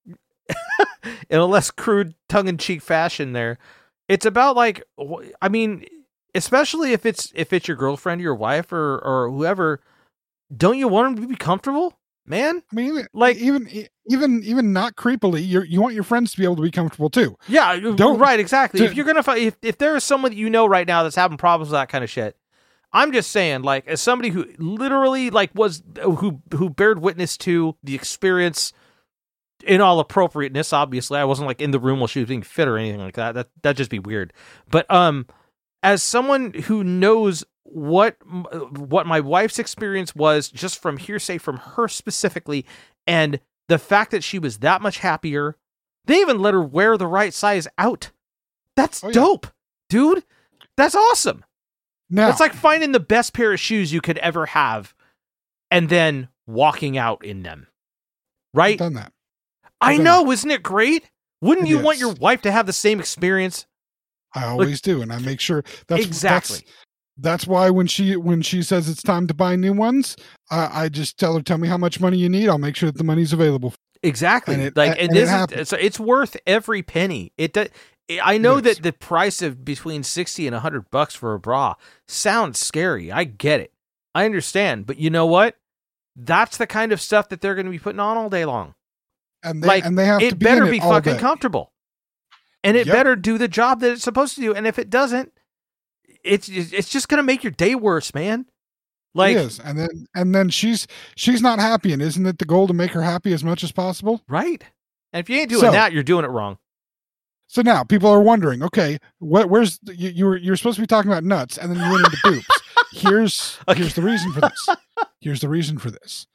in a less crude, tongue-in-cheek fashion there. It's about like, I mean, especially if it's your girlfriend, your wife, or whoever, don't you want them to be comfortable, man? I mean, like even not creepily, you want your friends to be able to be comfortable too. Yeah, right, exactly. If you're gonna if there is someone that you know right now that's having problems with that kind of shit, I'm just saying, like, as somebody who literally like who bared witness to the experience in all appropriateness. Obviously, I wasn't like in the room while she was being fit or anything like that. That'd just be weird. But as someone who knows what my wife's experience was, just from hearsay from her specifically, and the fact that she was that much happier, they even let her wear the right size out. That's dope, dude. That's awesome. Now, it's like finding the best pair of shoes you could ever have and then walking out in them. Right? I've done that. I know, isn't it great? Wouldn't you want your wife to have the same experience? I always do, and I make sure that's exactly. That's why when she says it's time to buy new ones, I just tell her, tell me how much money you need. I'll make sure that the money's available. Exactly. It's worth every penny. I know that the price of between $60 and $100 for a bra sounds scary. I get it. I understand. But you know what? That's the kind of stuff that they're going to be putting on all day long. And they have to be fucking comfortable. And it better do the job that it's supposed to do. And if it doesn't, it's just going to make your day worse, man. Like, it is. And then she's not happy. And isn't it the goal to make her happy as much as possible? Right. And if you ain't doing that, you're doing it wrong. So now people are wondering, okay, where's you're supposed to be talking about nuts, and then you went into boobs. Here's the reason for this. Here's the reason for this.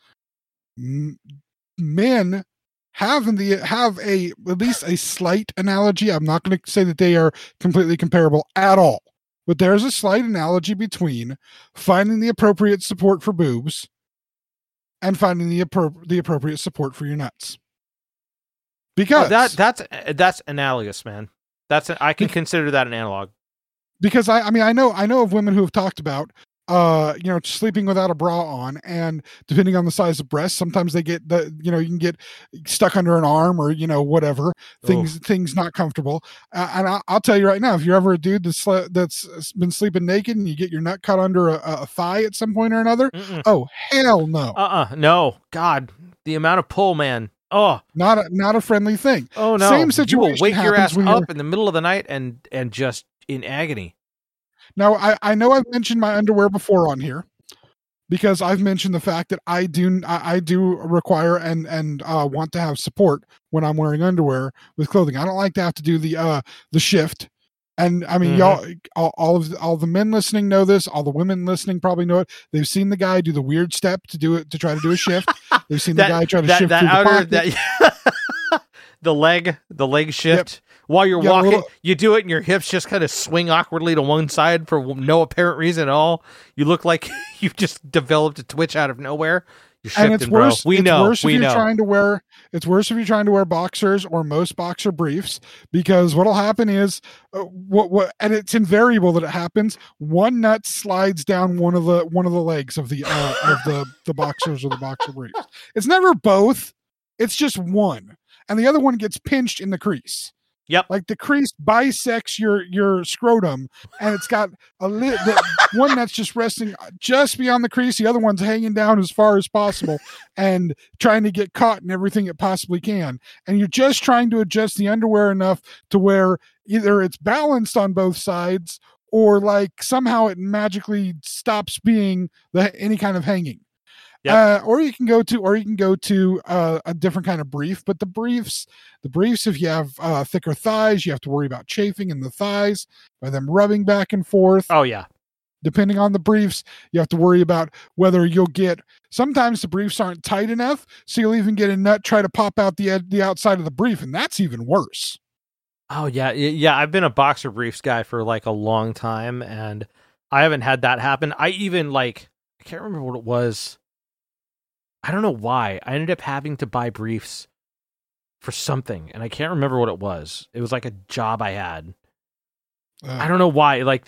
Men have at least a slight analogy. I'm not going to say that they are completely comparable at all, but there's a slight analogy between finding the appropriate support for boobs and finding the appropriate support for your nuts. Because that's analogous, man. I can consider that an analog. Because I know of women who have talked about sleeping without a bra on, and depending on the size of breasts, sometimes they get you can get stuck under an arm or whatever, things not comfortable. And I'll tell you right now, if you're ever a dude that's been sleeping naked and you get your nut caught under a thigh at some point or another, oh hell no, no, God, the amount of pull, man. Oh, not a friendly thing. Oh no, same situation. You will wake your ass up in the middle of the night and just in agony. Now, I know I've mentioned my underwear before on here, because I've mentioned the fact that I do require and want to have support when I'm wearing underwear with clothing. I don't like to have to do the shift. And I mean, y'all, all the men listening know this. All the women listening probably know it. They've seen the guy do the weird step to try to do a shift. They've seen the guy try to shift through the pocket. the leg shift. Yep. While you're walking, you do it and your hips just kind of swing awkwardly to one side for no apparent reason at all. You look like you've just developed a twitch out of nowhere. You're shifting, and it's worse. Bro. We know. It's worse if you're trying to wear boxers or most boxer briefs, because what'll happen is, and it's invariable that it happens. One nut slides down one of the legs of the boxers or the boxer briefs. It's never both. It's just one, and the other one gets pinched in the crease. Yep. Like the crease bisects your scrotum, and it's got one that's just resting just beyond the crease. The other one's hanging down as far as possible and trying to get caught in everything it possibly can. And you're just trying to adjust the underwear enough to where either it's balanced on both sides or like somehow it magically stops being any kind of hanging. Yep. Or you can go to a different kind of brief. But the briefs, if you have thicker thighs, you have to worry about chafing in the thighs by them rubbing back and forth. Oh yeah. Depending on the briefs, you have to worry about whether you'll get. Sometimes the briefs aren't tight enough, so you'll even get a nut try to pop out the outside of the brief, and that's even worse. Oh yeah. I've been a boxer briefs guy for like a long time, and I haven't had that happen. I can't remember what it was. I don't know why. I ended up having to buy briefs for something, and I can't remember what it was. It was like a job I had. I don't know why. Like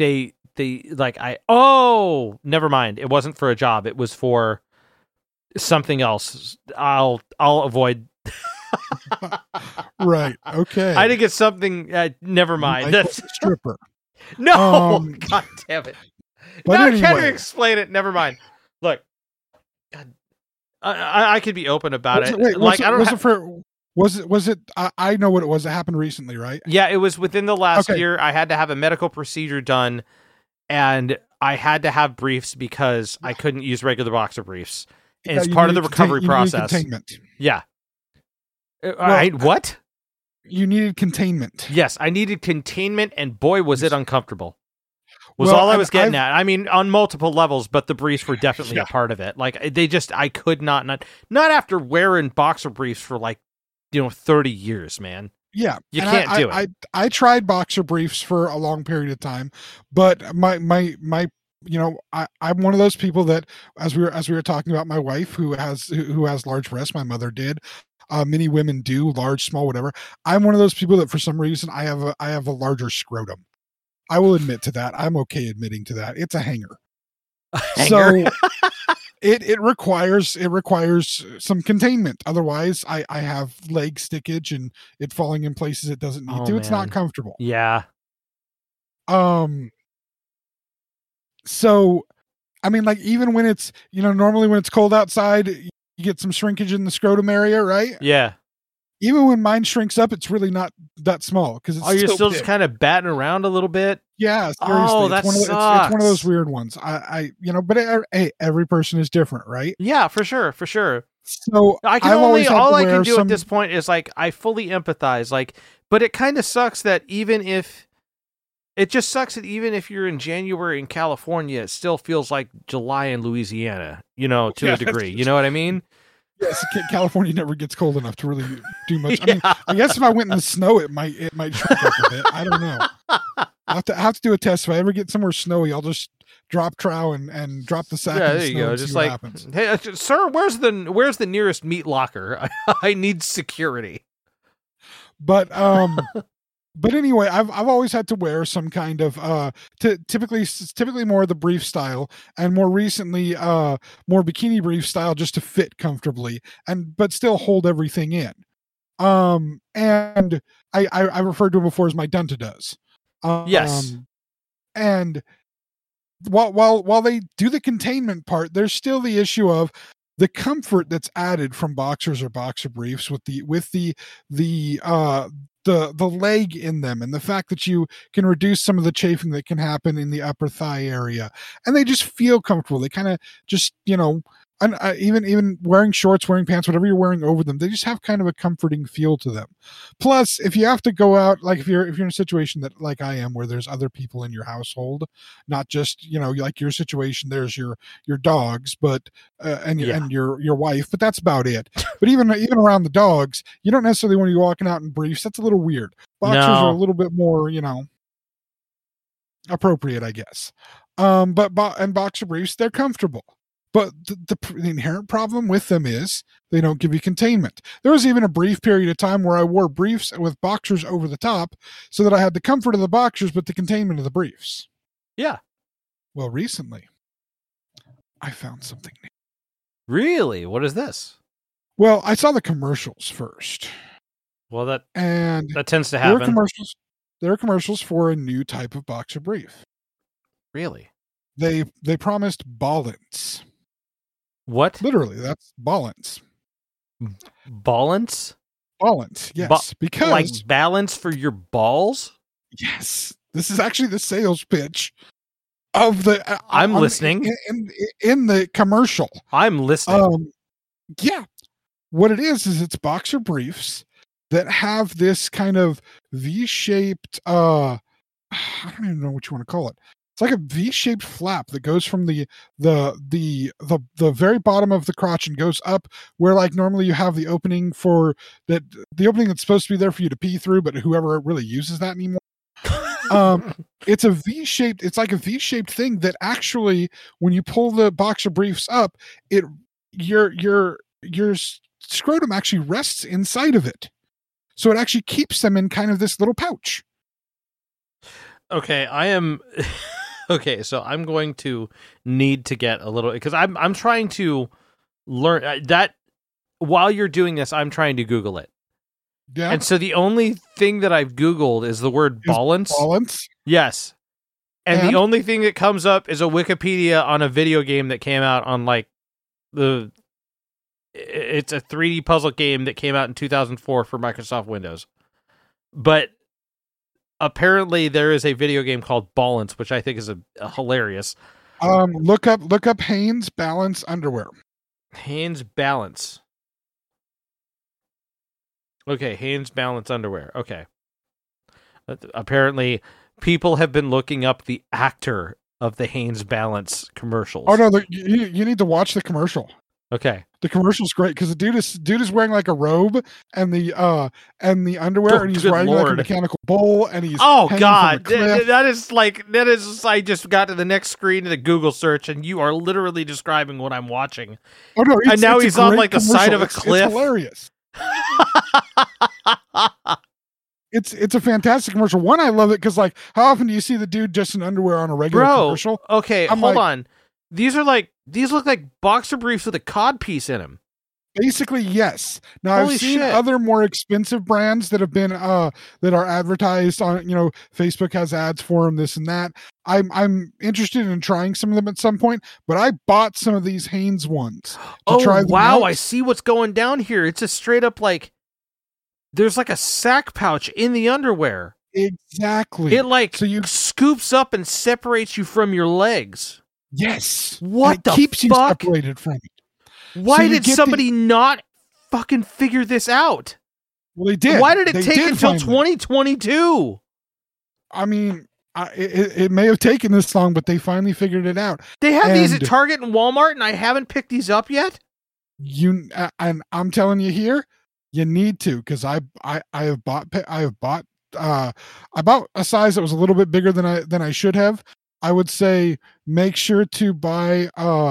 never mind. It wasn't for a job. It was for something else. I'll avoid. Right. Okay. I think it's something. Never mind. That's stripper. No. God damn it. But now anyway. I can't explain it. Never mind. Look, God, I could be open about it. Wait, like was it? I know what it was. It happened recently, right? Yeah, it was within the last year. I had to have a medical procedure done, and I had to have briefs because I couldn't use regular boxer briefs. And it's part of the recovery process. Containment. Yeah. Well, what? You needed containment. Yes, I needed containment, and boy, was it uncomfortable. All I was getting at. I mean, on multiple levels, but the briefs were definitely a part of it. Like, I could not after wearing boxer briefs for 30 years, man. Yeah. You can't do it. I tried boxer briefs for a long period of time, but my I'm one of those people that, as we were talking about my wife who has large breasts, my mother did. Many women do, large, small, whatever. I'm one of those people that for some reason I have a larger scrotum. I will admit to that. I'm okay admitting to that. It's a hanger. So it requires some containment. Otherwise, I have leg stickage and it falling in places it doesn't need to. It's not comfortable. Yeah. So, I mean, even when it's, normally when it's cold outside, you get some shrinkage in the scrotum area, right? Yeah. Even when mine shrinks up, it's really not that small because it's you're still just kind of batting around a little bit. Yeah, seriously. Oh, that sucks. It's one of those weird ones. But hey, every person is different, right? Yeah, for sure. So all I can do at this point is I fully empathize. But it kind of sucks that even if you're in January in California, it still feels like July in Louisiana, to a degree. You know what I mean? Yes, California never gets cold enough to really do much. I mean, I guess if I went in the snow, it might shrink up a bit. I don't know. I'll have to do a test. If I ever get somewhere snowy, I'll just drop trow and drop the sack. Yeah, in the there you snow go. and Just see what happens. Hey, sir, where's the nearest meat locker? I need security. But anyway, I've always had to wear some kind of typically more of the brief style, and more recently more bikini brief style, just to fit comfortably but still hold everything in. And I referred to them before as my Dunta does. Yes. And while they do the containment part, there's still the issue of the comfort that's added from boxers or boxer briefs with the leg in them, and the fact that you can reduce some of the chafing that can happen in the upper thigh area, and they just feel comfortable. They kind of just, and even wearing shorts, wearing pants, whatever you're wearing over them, they just have kind of a comforting feel to them. Plus, if you have to go out, if you're in a situation that like I am, where there's other people in your household, not just like your situation, there's your dogs, but and your wife, but that's about it. But even around the dogs, you don't necessarily want to be walking out in briefs. That's a little weird. Boxers are a little bit more, appropriate, I guess. But boxer briefs, they're comfortable. But the inherent problem with them is they don't give you containment. There was even a brief period of time where I wore briefs with boxers over the top so that I had the comfort of the boxers but the containment of the briefs. Yeah. Well, recently, I found something new. Really? What is this? Well, I saw the commercials first. Well, that tends to happen. happen. There are commercials for a new type of boxer brief. Really? They promised ballants. What? Literally, that's ballants. Ballants? Ballants, yes. Because balance for your balls? Yes. This is actually the sales pitch of the... I'm listening. In the commercial. I'm listening. Yeah. What it is it's boxer briefs that have this kind of V-shaped... I don't even know what you want to call it. It's like a V-shaped flap that goes from the very bottom of the crotch and goes up where normally you have the opening the opening that's supposed to be there for you to pee through, but whoever really uses that anymore. It's a V-shaped. It's like a V-shaped thing that actually, when you pull the boxer briefs up, your scrotum actually rests inside of it, so it actually keeps them in kind of this little pouch. Okay, I am. Okay, so I'm going to need to get a little, because I'm trying to learn that while you're doing this. I'm trying to Google it. Yeah. And so the only thing that I've Googled is the word balance. Balance? Yes. And the only thing that comes up is a Wikipedia on a video game that came out on like it's a 3D puzzle game that came out in 2004 for Microsoft Windows. But apparently there is a video game called Balance, which I think is a hilarious. Look up Hanes Balance underwear. Hanes Balance. Okay, Hanes Balance underwear. Okay. Apparently people have been looking up the actor of the Hanes Balance commercials. Oh no, you need to watch the commercial. Okay. The commercial's great because the dude is wearing like a robe and the underwear, and he's riding like a mechanical bull, and he's God, that is I just got to the next screen of the Google search, and you are literally describing what I'm watching. Oh no, and now he's on like the side of a cliff. It's hilarious. It's a fantastic commercial. One, I love it because like, how often do you see the dude just in underwear on a regular commercial? Okay, hold on. These look like boxer briefs with a cod piece in them. Basically, yes. Now I've seen other more expensive brands that have been that are advertised on, Facebook has ads for them, this and that. I'm interested in trying some of them at some point, but I bought some of these Hanes ones to try them out. I see what's going down here. It's a straight up like there's like a sack pouch in the underwear. Exactly. It scoops up and separates you from your legs. Yes. What the keeps fuck? You separated from it. Why did somebody not fucking figure this out? Well, they did. Why did it take until 2022? I mean, it may have taken this long, but they finally figured it out. They have these at Target and Walmart, and I haven't picked these up yet. And I'm telling you here, you need to, because I bought a size that was a little bit bigger than I should have. I would say make sure to buy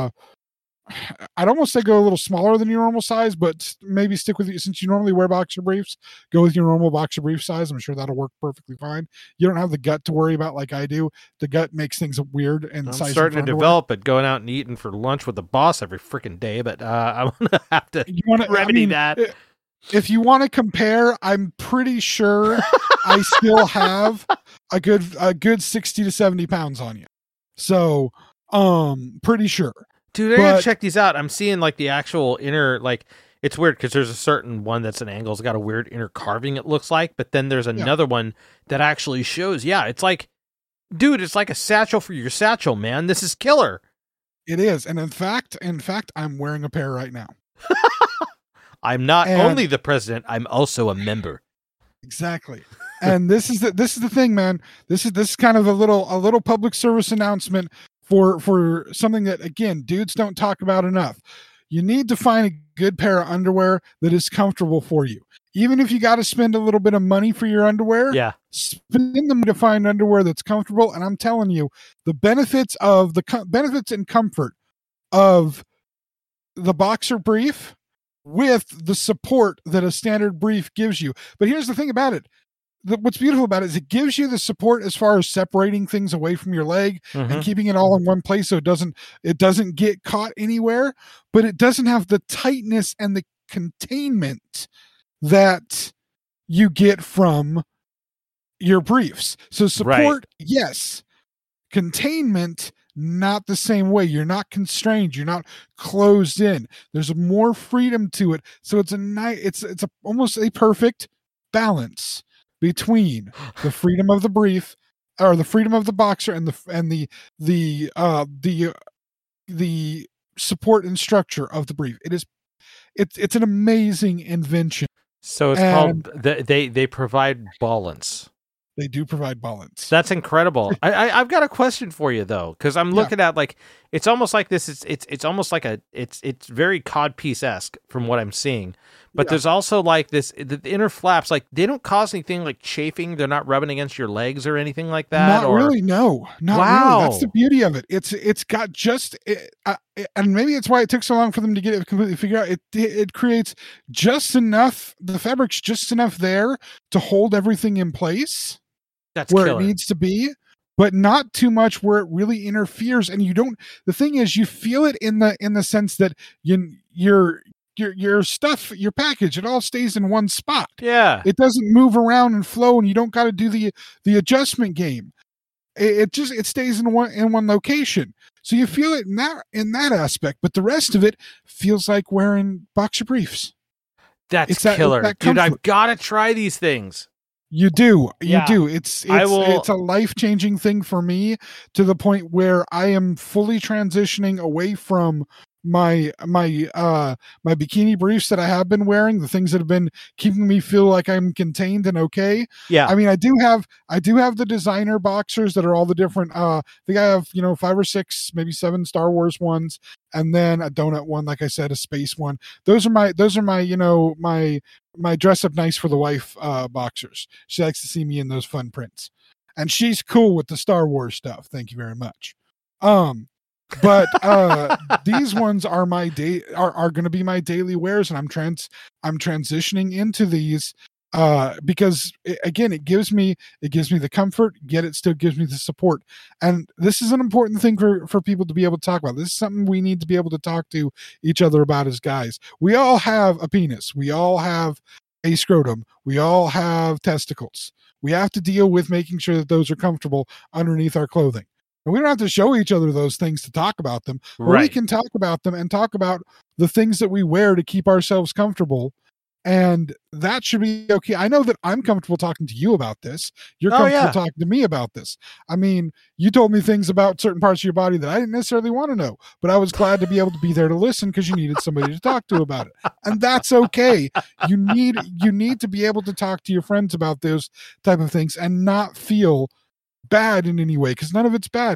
I'd almost say go a little smaller than your normal size, but maybe stick with you since you normally wear boxer briefs, go with your normal boxer brief size. I'm sure that'll work perfectly fine. You don't have the gut to worry about like I do. The gut makes things weird and I'm starting to develop it going out and eating for lunch with the boss every freaking day, but I'm gonna have to remedy that. If you want to compare, I'm pretty sure I still have a good 60 to 70 pounds on you. So, pretty sure. Dude, I gotta check these out. I'm seeing like the actual inner, like it's weird because there's a certain one that's an angle. It's got a weird inner carving, it looks like, but then there's another one that actually shows. Yeah, it's like, dude, it's like a satchel for your satchel, man. This is killer. It is. And in fact, I'm wearing a pair right now. I'm not only the president, I'm also a member. Exactly. And this is the thing, man. This is kind of a little public service announcement for something that, again, dudes don't talk about enough. You need to find a good pair of underwear that is comfortable for you. Even if you got to spend a little bit of money for your underwear, spend the money to find underwear that's comfortable. And I'm telling you, the benefits and comfort of the boxer brief with the support that a standard brief gives you. But here's the thing about it. What's beautiful about it is it gives you the support as far as separating things away from your leg and keeping it all in one place so it doesn't get caught anywhere, but it doesn't have the tightness and the containment that you get from your briefs. So support, yes. Containment, not the same way. You're not constrained. You're not closed in. There's more freedom to it. So it's almost a perfect balance between the freedom of the brief, or the freedom of the boxer, and the support and structure of the brief. It's an amazing invention. So it's called they provide balance. They do provide balance. That's incredible. I've got a question for you though, because I'm looking at like it's almost like this. It's almost like it's very codpiece-esque from what I'm seeing. But there's also like the inner flaps, like they don't cause anything like chafing. They're not rubbing against your legs or anything like that. Not really. Really. That's the beauty of it. It's got and maybe it's why it took so long for them to get it completely figured out. It creates just enough. The fabric's just enough there to hold everything in place. That's where killer. It needs to be, but not too much where it really interferes. And you don't. The thing is, you feel it in the sense that your stuff, your package, it all stays in one spot. Yeah. It doesn't move around and flow, and you don't got to do the adjustment game. It stays in one location. So you feel it in that aspect, but the rest of it feels like wearing boxer briefs. That's killer. Dude, I've got to try these things. You do. It's a life-changing thing for me, to the point where I am fully transitioning away from my bikini briefs that I have been wearing, the things that have been keeping me feel like I'm contained and okay. Yeah. I mean, I do have the designer boxers that are all the different, I think I have, 5 or 6, maybe 7 Star Wars ones, and then a donut one, like I said, a space one. Those are my my dress up nice for the wife boxers. She likes to see me in those fun prints, and she's cool with the Star Wars stuff. Thank you very much. But these ones are are going to be my daily wears, and I'm transitioning into these because it gives me the comfort, yet it still gives me the support. And this is an important thing for people to be able to talk about. This is something we need to be able to talk to each other about as guys. We all have a penis. We all have a scrotum. We all have testicles. We have to deal with making sure that those are comfortable underneath our clothing. And we don't have to show each other those things to talk about them. Right. We can talk about them and talk about the things that we wear to keep ourselves comfortable. And that should be okay. I know that I'm comfortable talking to you about this. You're comfortable talking to me about this. I mean, you told me things about certain parts of your body that I didn't necessarily want to know, but I was glad to be able to be there to listen because you needed somebody to talk to about it. And that's okay. You need to be able to talk to your friends about those type of things and not feel bad in any way, because none of it's bad.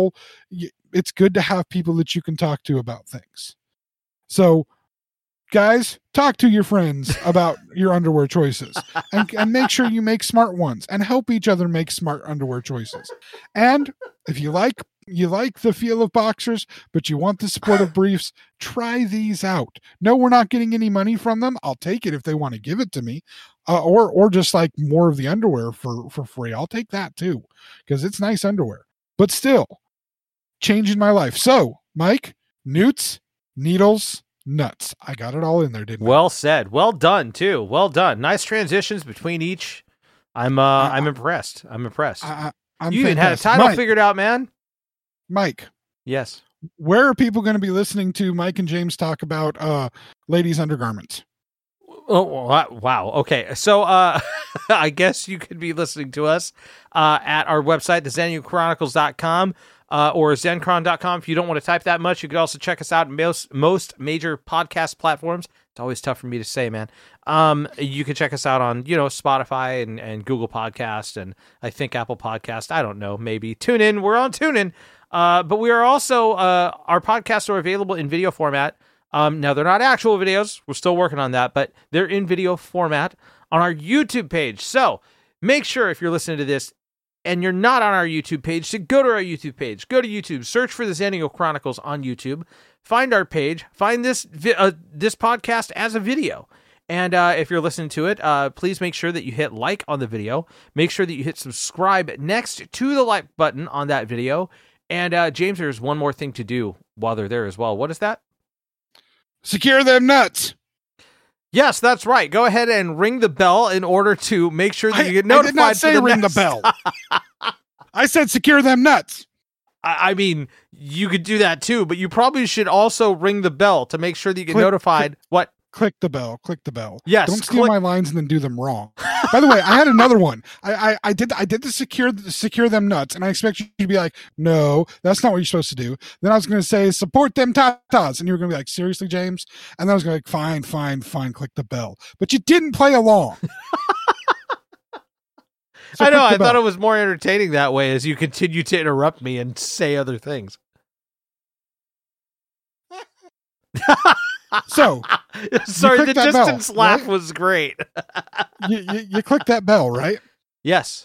It's good to have people that you can talk to about things. So guys, talk to your friends about your underwear choices and make sure you make smart ones and help each other make smart underwear choices. And if you like the feel of boxers, but you want the support of briefs, try these out. No, we're not getting any money from them. I'll take it if they want to give it to me. Or just like more of the underwear for free. I'll take that too, because it's nice underwear. But still, changing my life. So, Mike, newts, needles, nuts. I got it all in there, didn't I? Well said. Well done, too. Well done. Nice transitions between each. I'm impressed. I'm impressed. You even had a title figured out, man. Mike. Yes. Where are people going to be listening to Mike and James talk about ladies' undergarments? Oh, wow. Okay. So I guess you could be listening to us at our website, thezeniochronicles.com or zencron.com. If you don't want to type that much, you could also check us out in most major podcast platforms. It's always tough for me to say, man. You can check us out on, Spotify and Google Podcast, and I think Apple Podcast. I don't know, maybe TuneIn. We're on TuneIn. But we are also, our podcasts are available in video format. Now, they're not actual videos. We're still working on that, but they're in video format on our YouTube page. So make sure, if you're listening to this and you're not on our YouTube page, to go to our YouTube page. Go to YouTube, search for the Zenio Chronicles on YouTube, find our page, find this podcast as a video. And if you're listening to it, please make sure that you hit like on the video. Make sure that you hit subscribe next to the like button on that video. And James, there's one more thing to do while they're there as well. What is that? Secure them nuts. Yes, that's right. Go ahead and ring the bell in order to make sure that you get notified. I did not say ring the bell. I said secure them nuts. I mean, you could do that too, but you probably should also ring the bell to make sure that you get notified. What? Click the bell. Click the bell. Yes. Don't steal my lines and then do them wrong. By the way, I had another one. I did the secure them nuts, and I expect you to be like, no, that's not what you're supposed to do. Then I was going to say support them tatas, and you were going to be like, seriously, James? And then I was going to be like, fine, click the bell. But you didn't play along. So I know. I thought it was more entertaining that way as you continue to interrupt me and say other things. So, sorry, the distance laugh was great. you click that bell, right? Yes.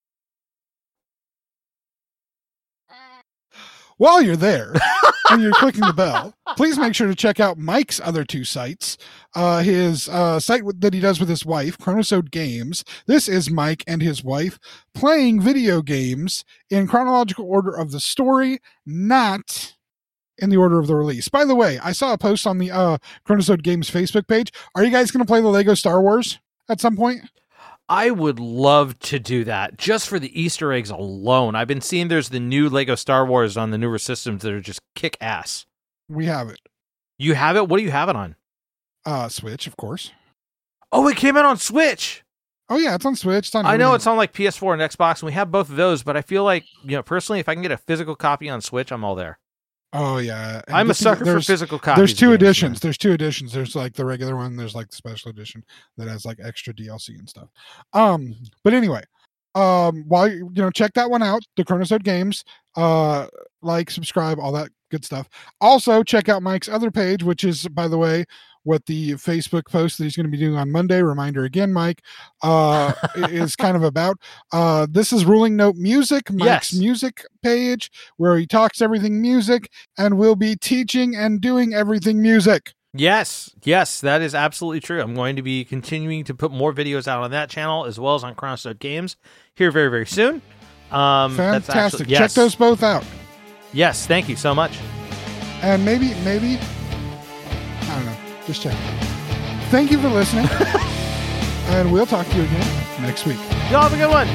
While you're there and you're clicking the bell, please make sure to check out Mike's other two sites. His site that he does with his wife, Chronosode Games. This is Mike and his wife playing video games in chronological order of the story, not in the order of the release. By the way, I saw a post on the Chronosode Games Facebook page. Are you guys going to play the Lego Star Wars at some point? I would love to do that just for the Easter eggs alone. I've been seeing there's the new Lego Star Wars on the newer systems that are just kick ass. We have it. You have it? What do you have it on? Switch, of course. Oh, it came out on Switch. Oh yeah, it's on Switch. It's on I know it's on like PS4 and Xbox, and we have both of those, but I feel like, personally, if I can get a physical copy on Switch, I'm all there. Oh yeah, and I'm a sucker for physical copies. There's two editions. There's two editions. There's like the regular one. There's like the special edition that has like extra DLC and stuff. But anyway, while check that one out, the Chronosode Games. Like, subscribe, all that good stuff. Also, check out Mike's other page, which is, by the way, what the Facebook post that he's going to be doing on Monday, reminder again, Mike, is kind of about. This is Ruling Note Music, Mike's music page, where he talks everything music, and will be teaching and doing everything music. Yes, that is absolutely true. I'm going to be continuing to put more videos out on that channel, as well as on Chronosode Games, here very, very soon. Fantastic. Check those both out. Yes, thank you so much. And maybe, I don't know. Just check. Thank you for listening. And we'll talk to you again next week. Y'all have a good one.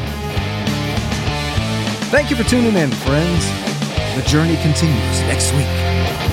Thank you for tuning in, friends. The journey continues next week.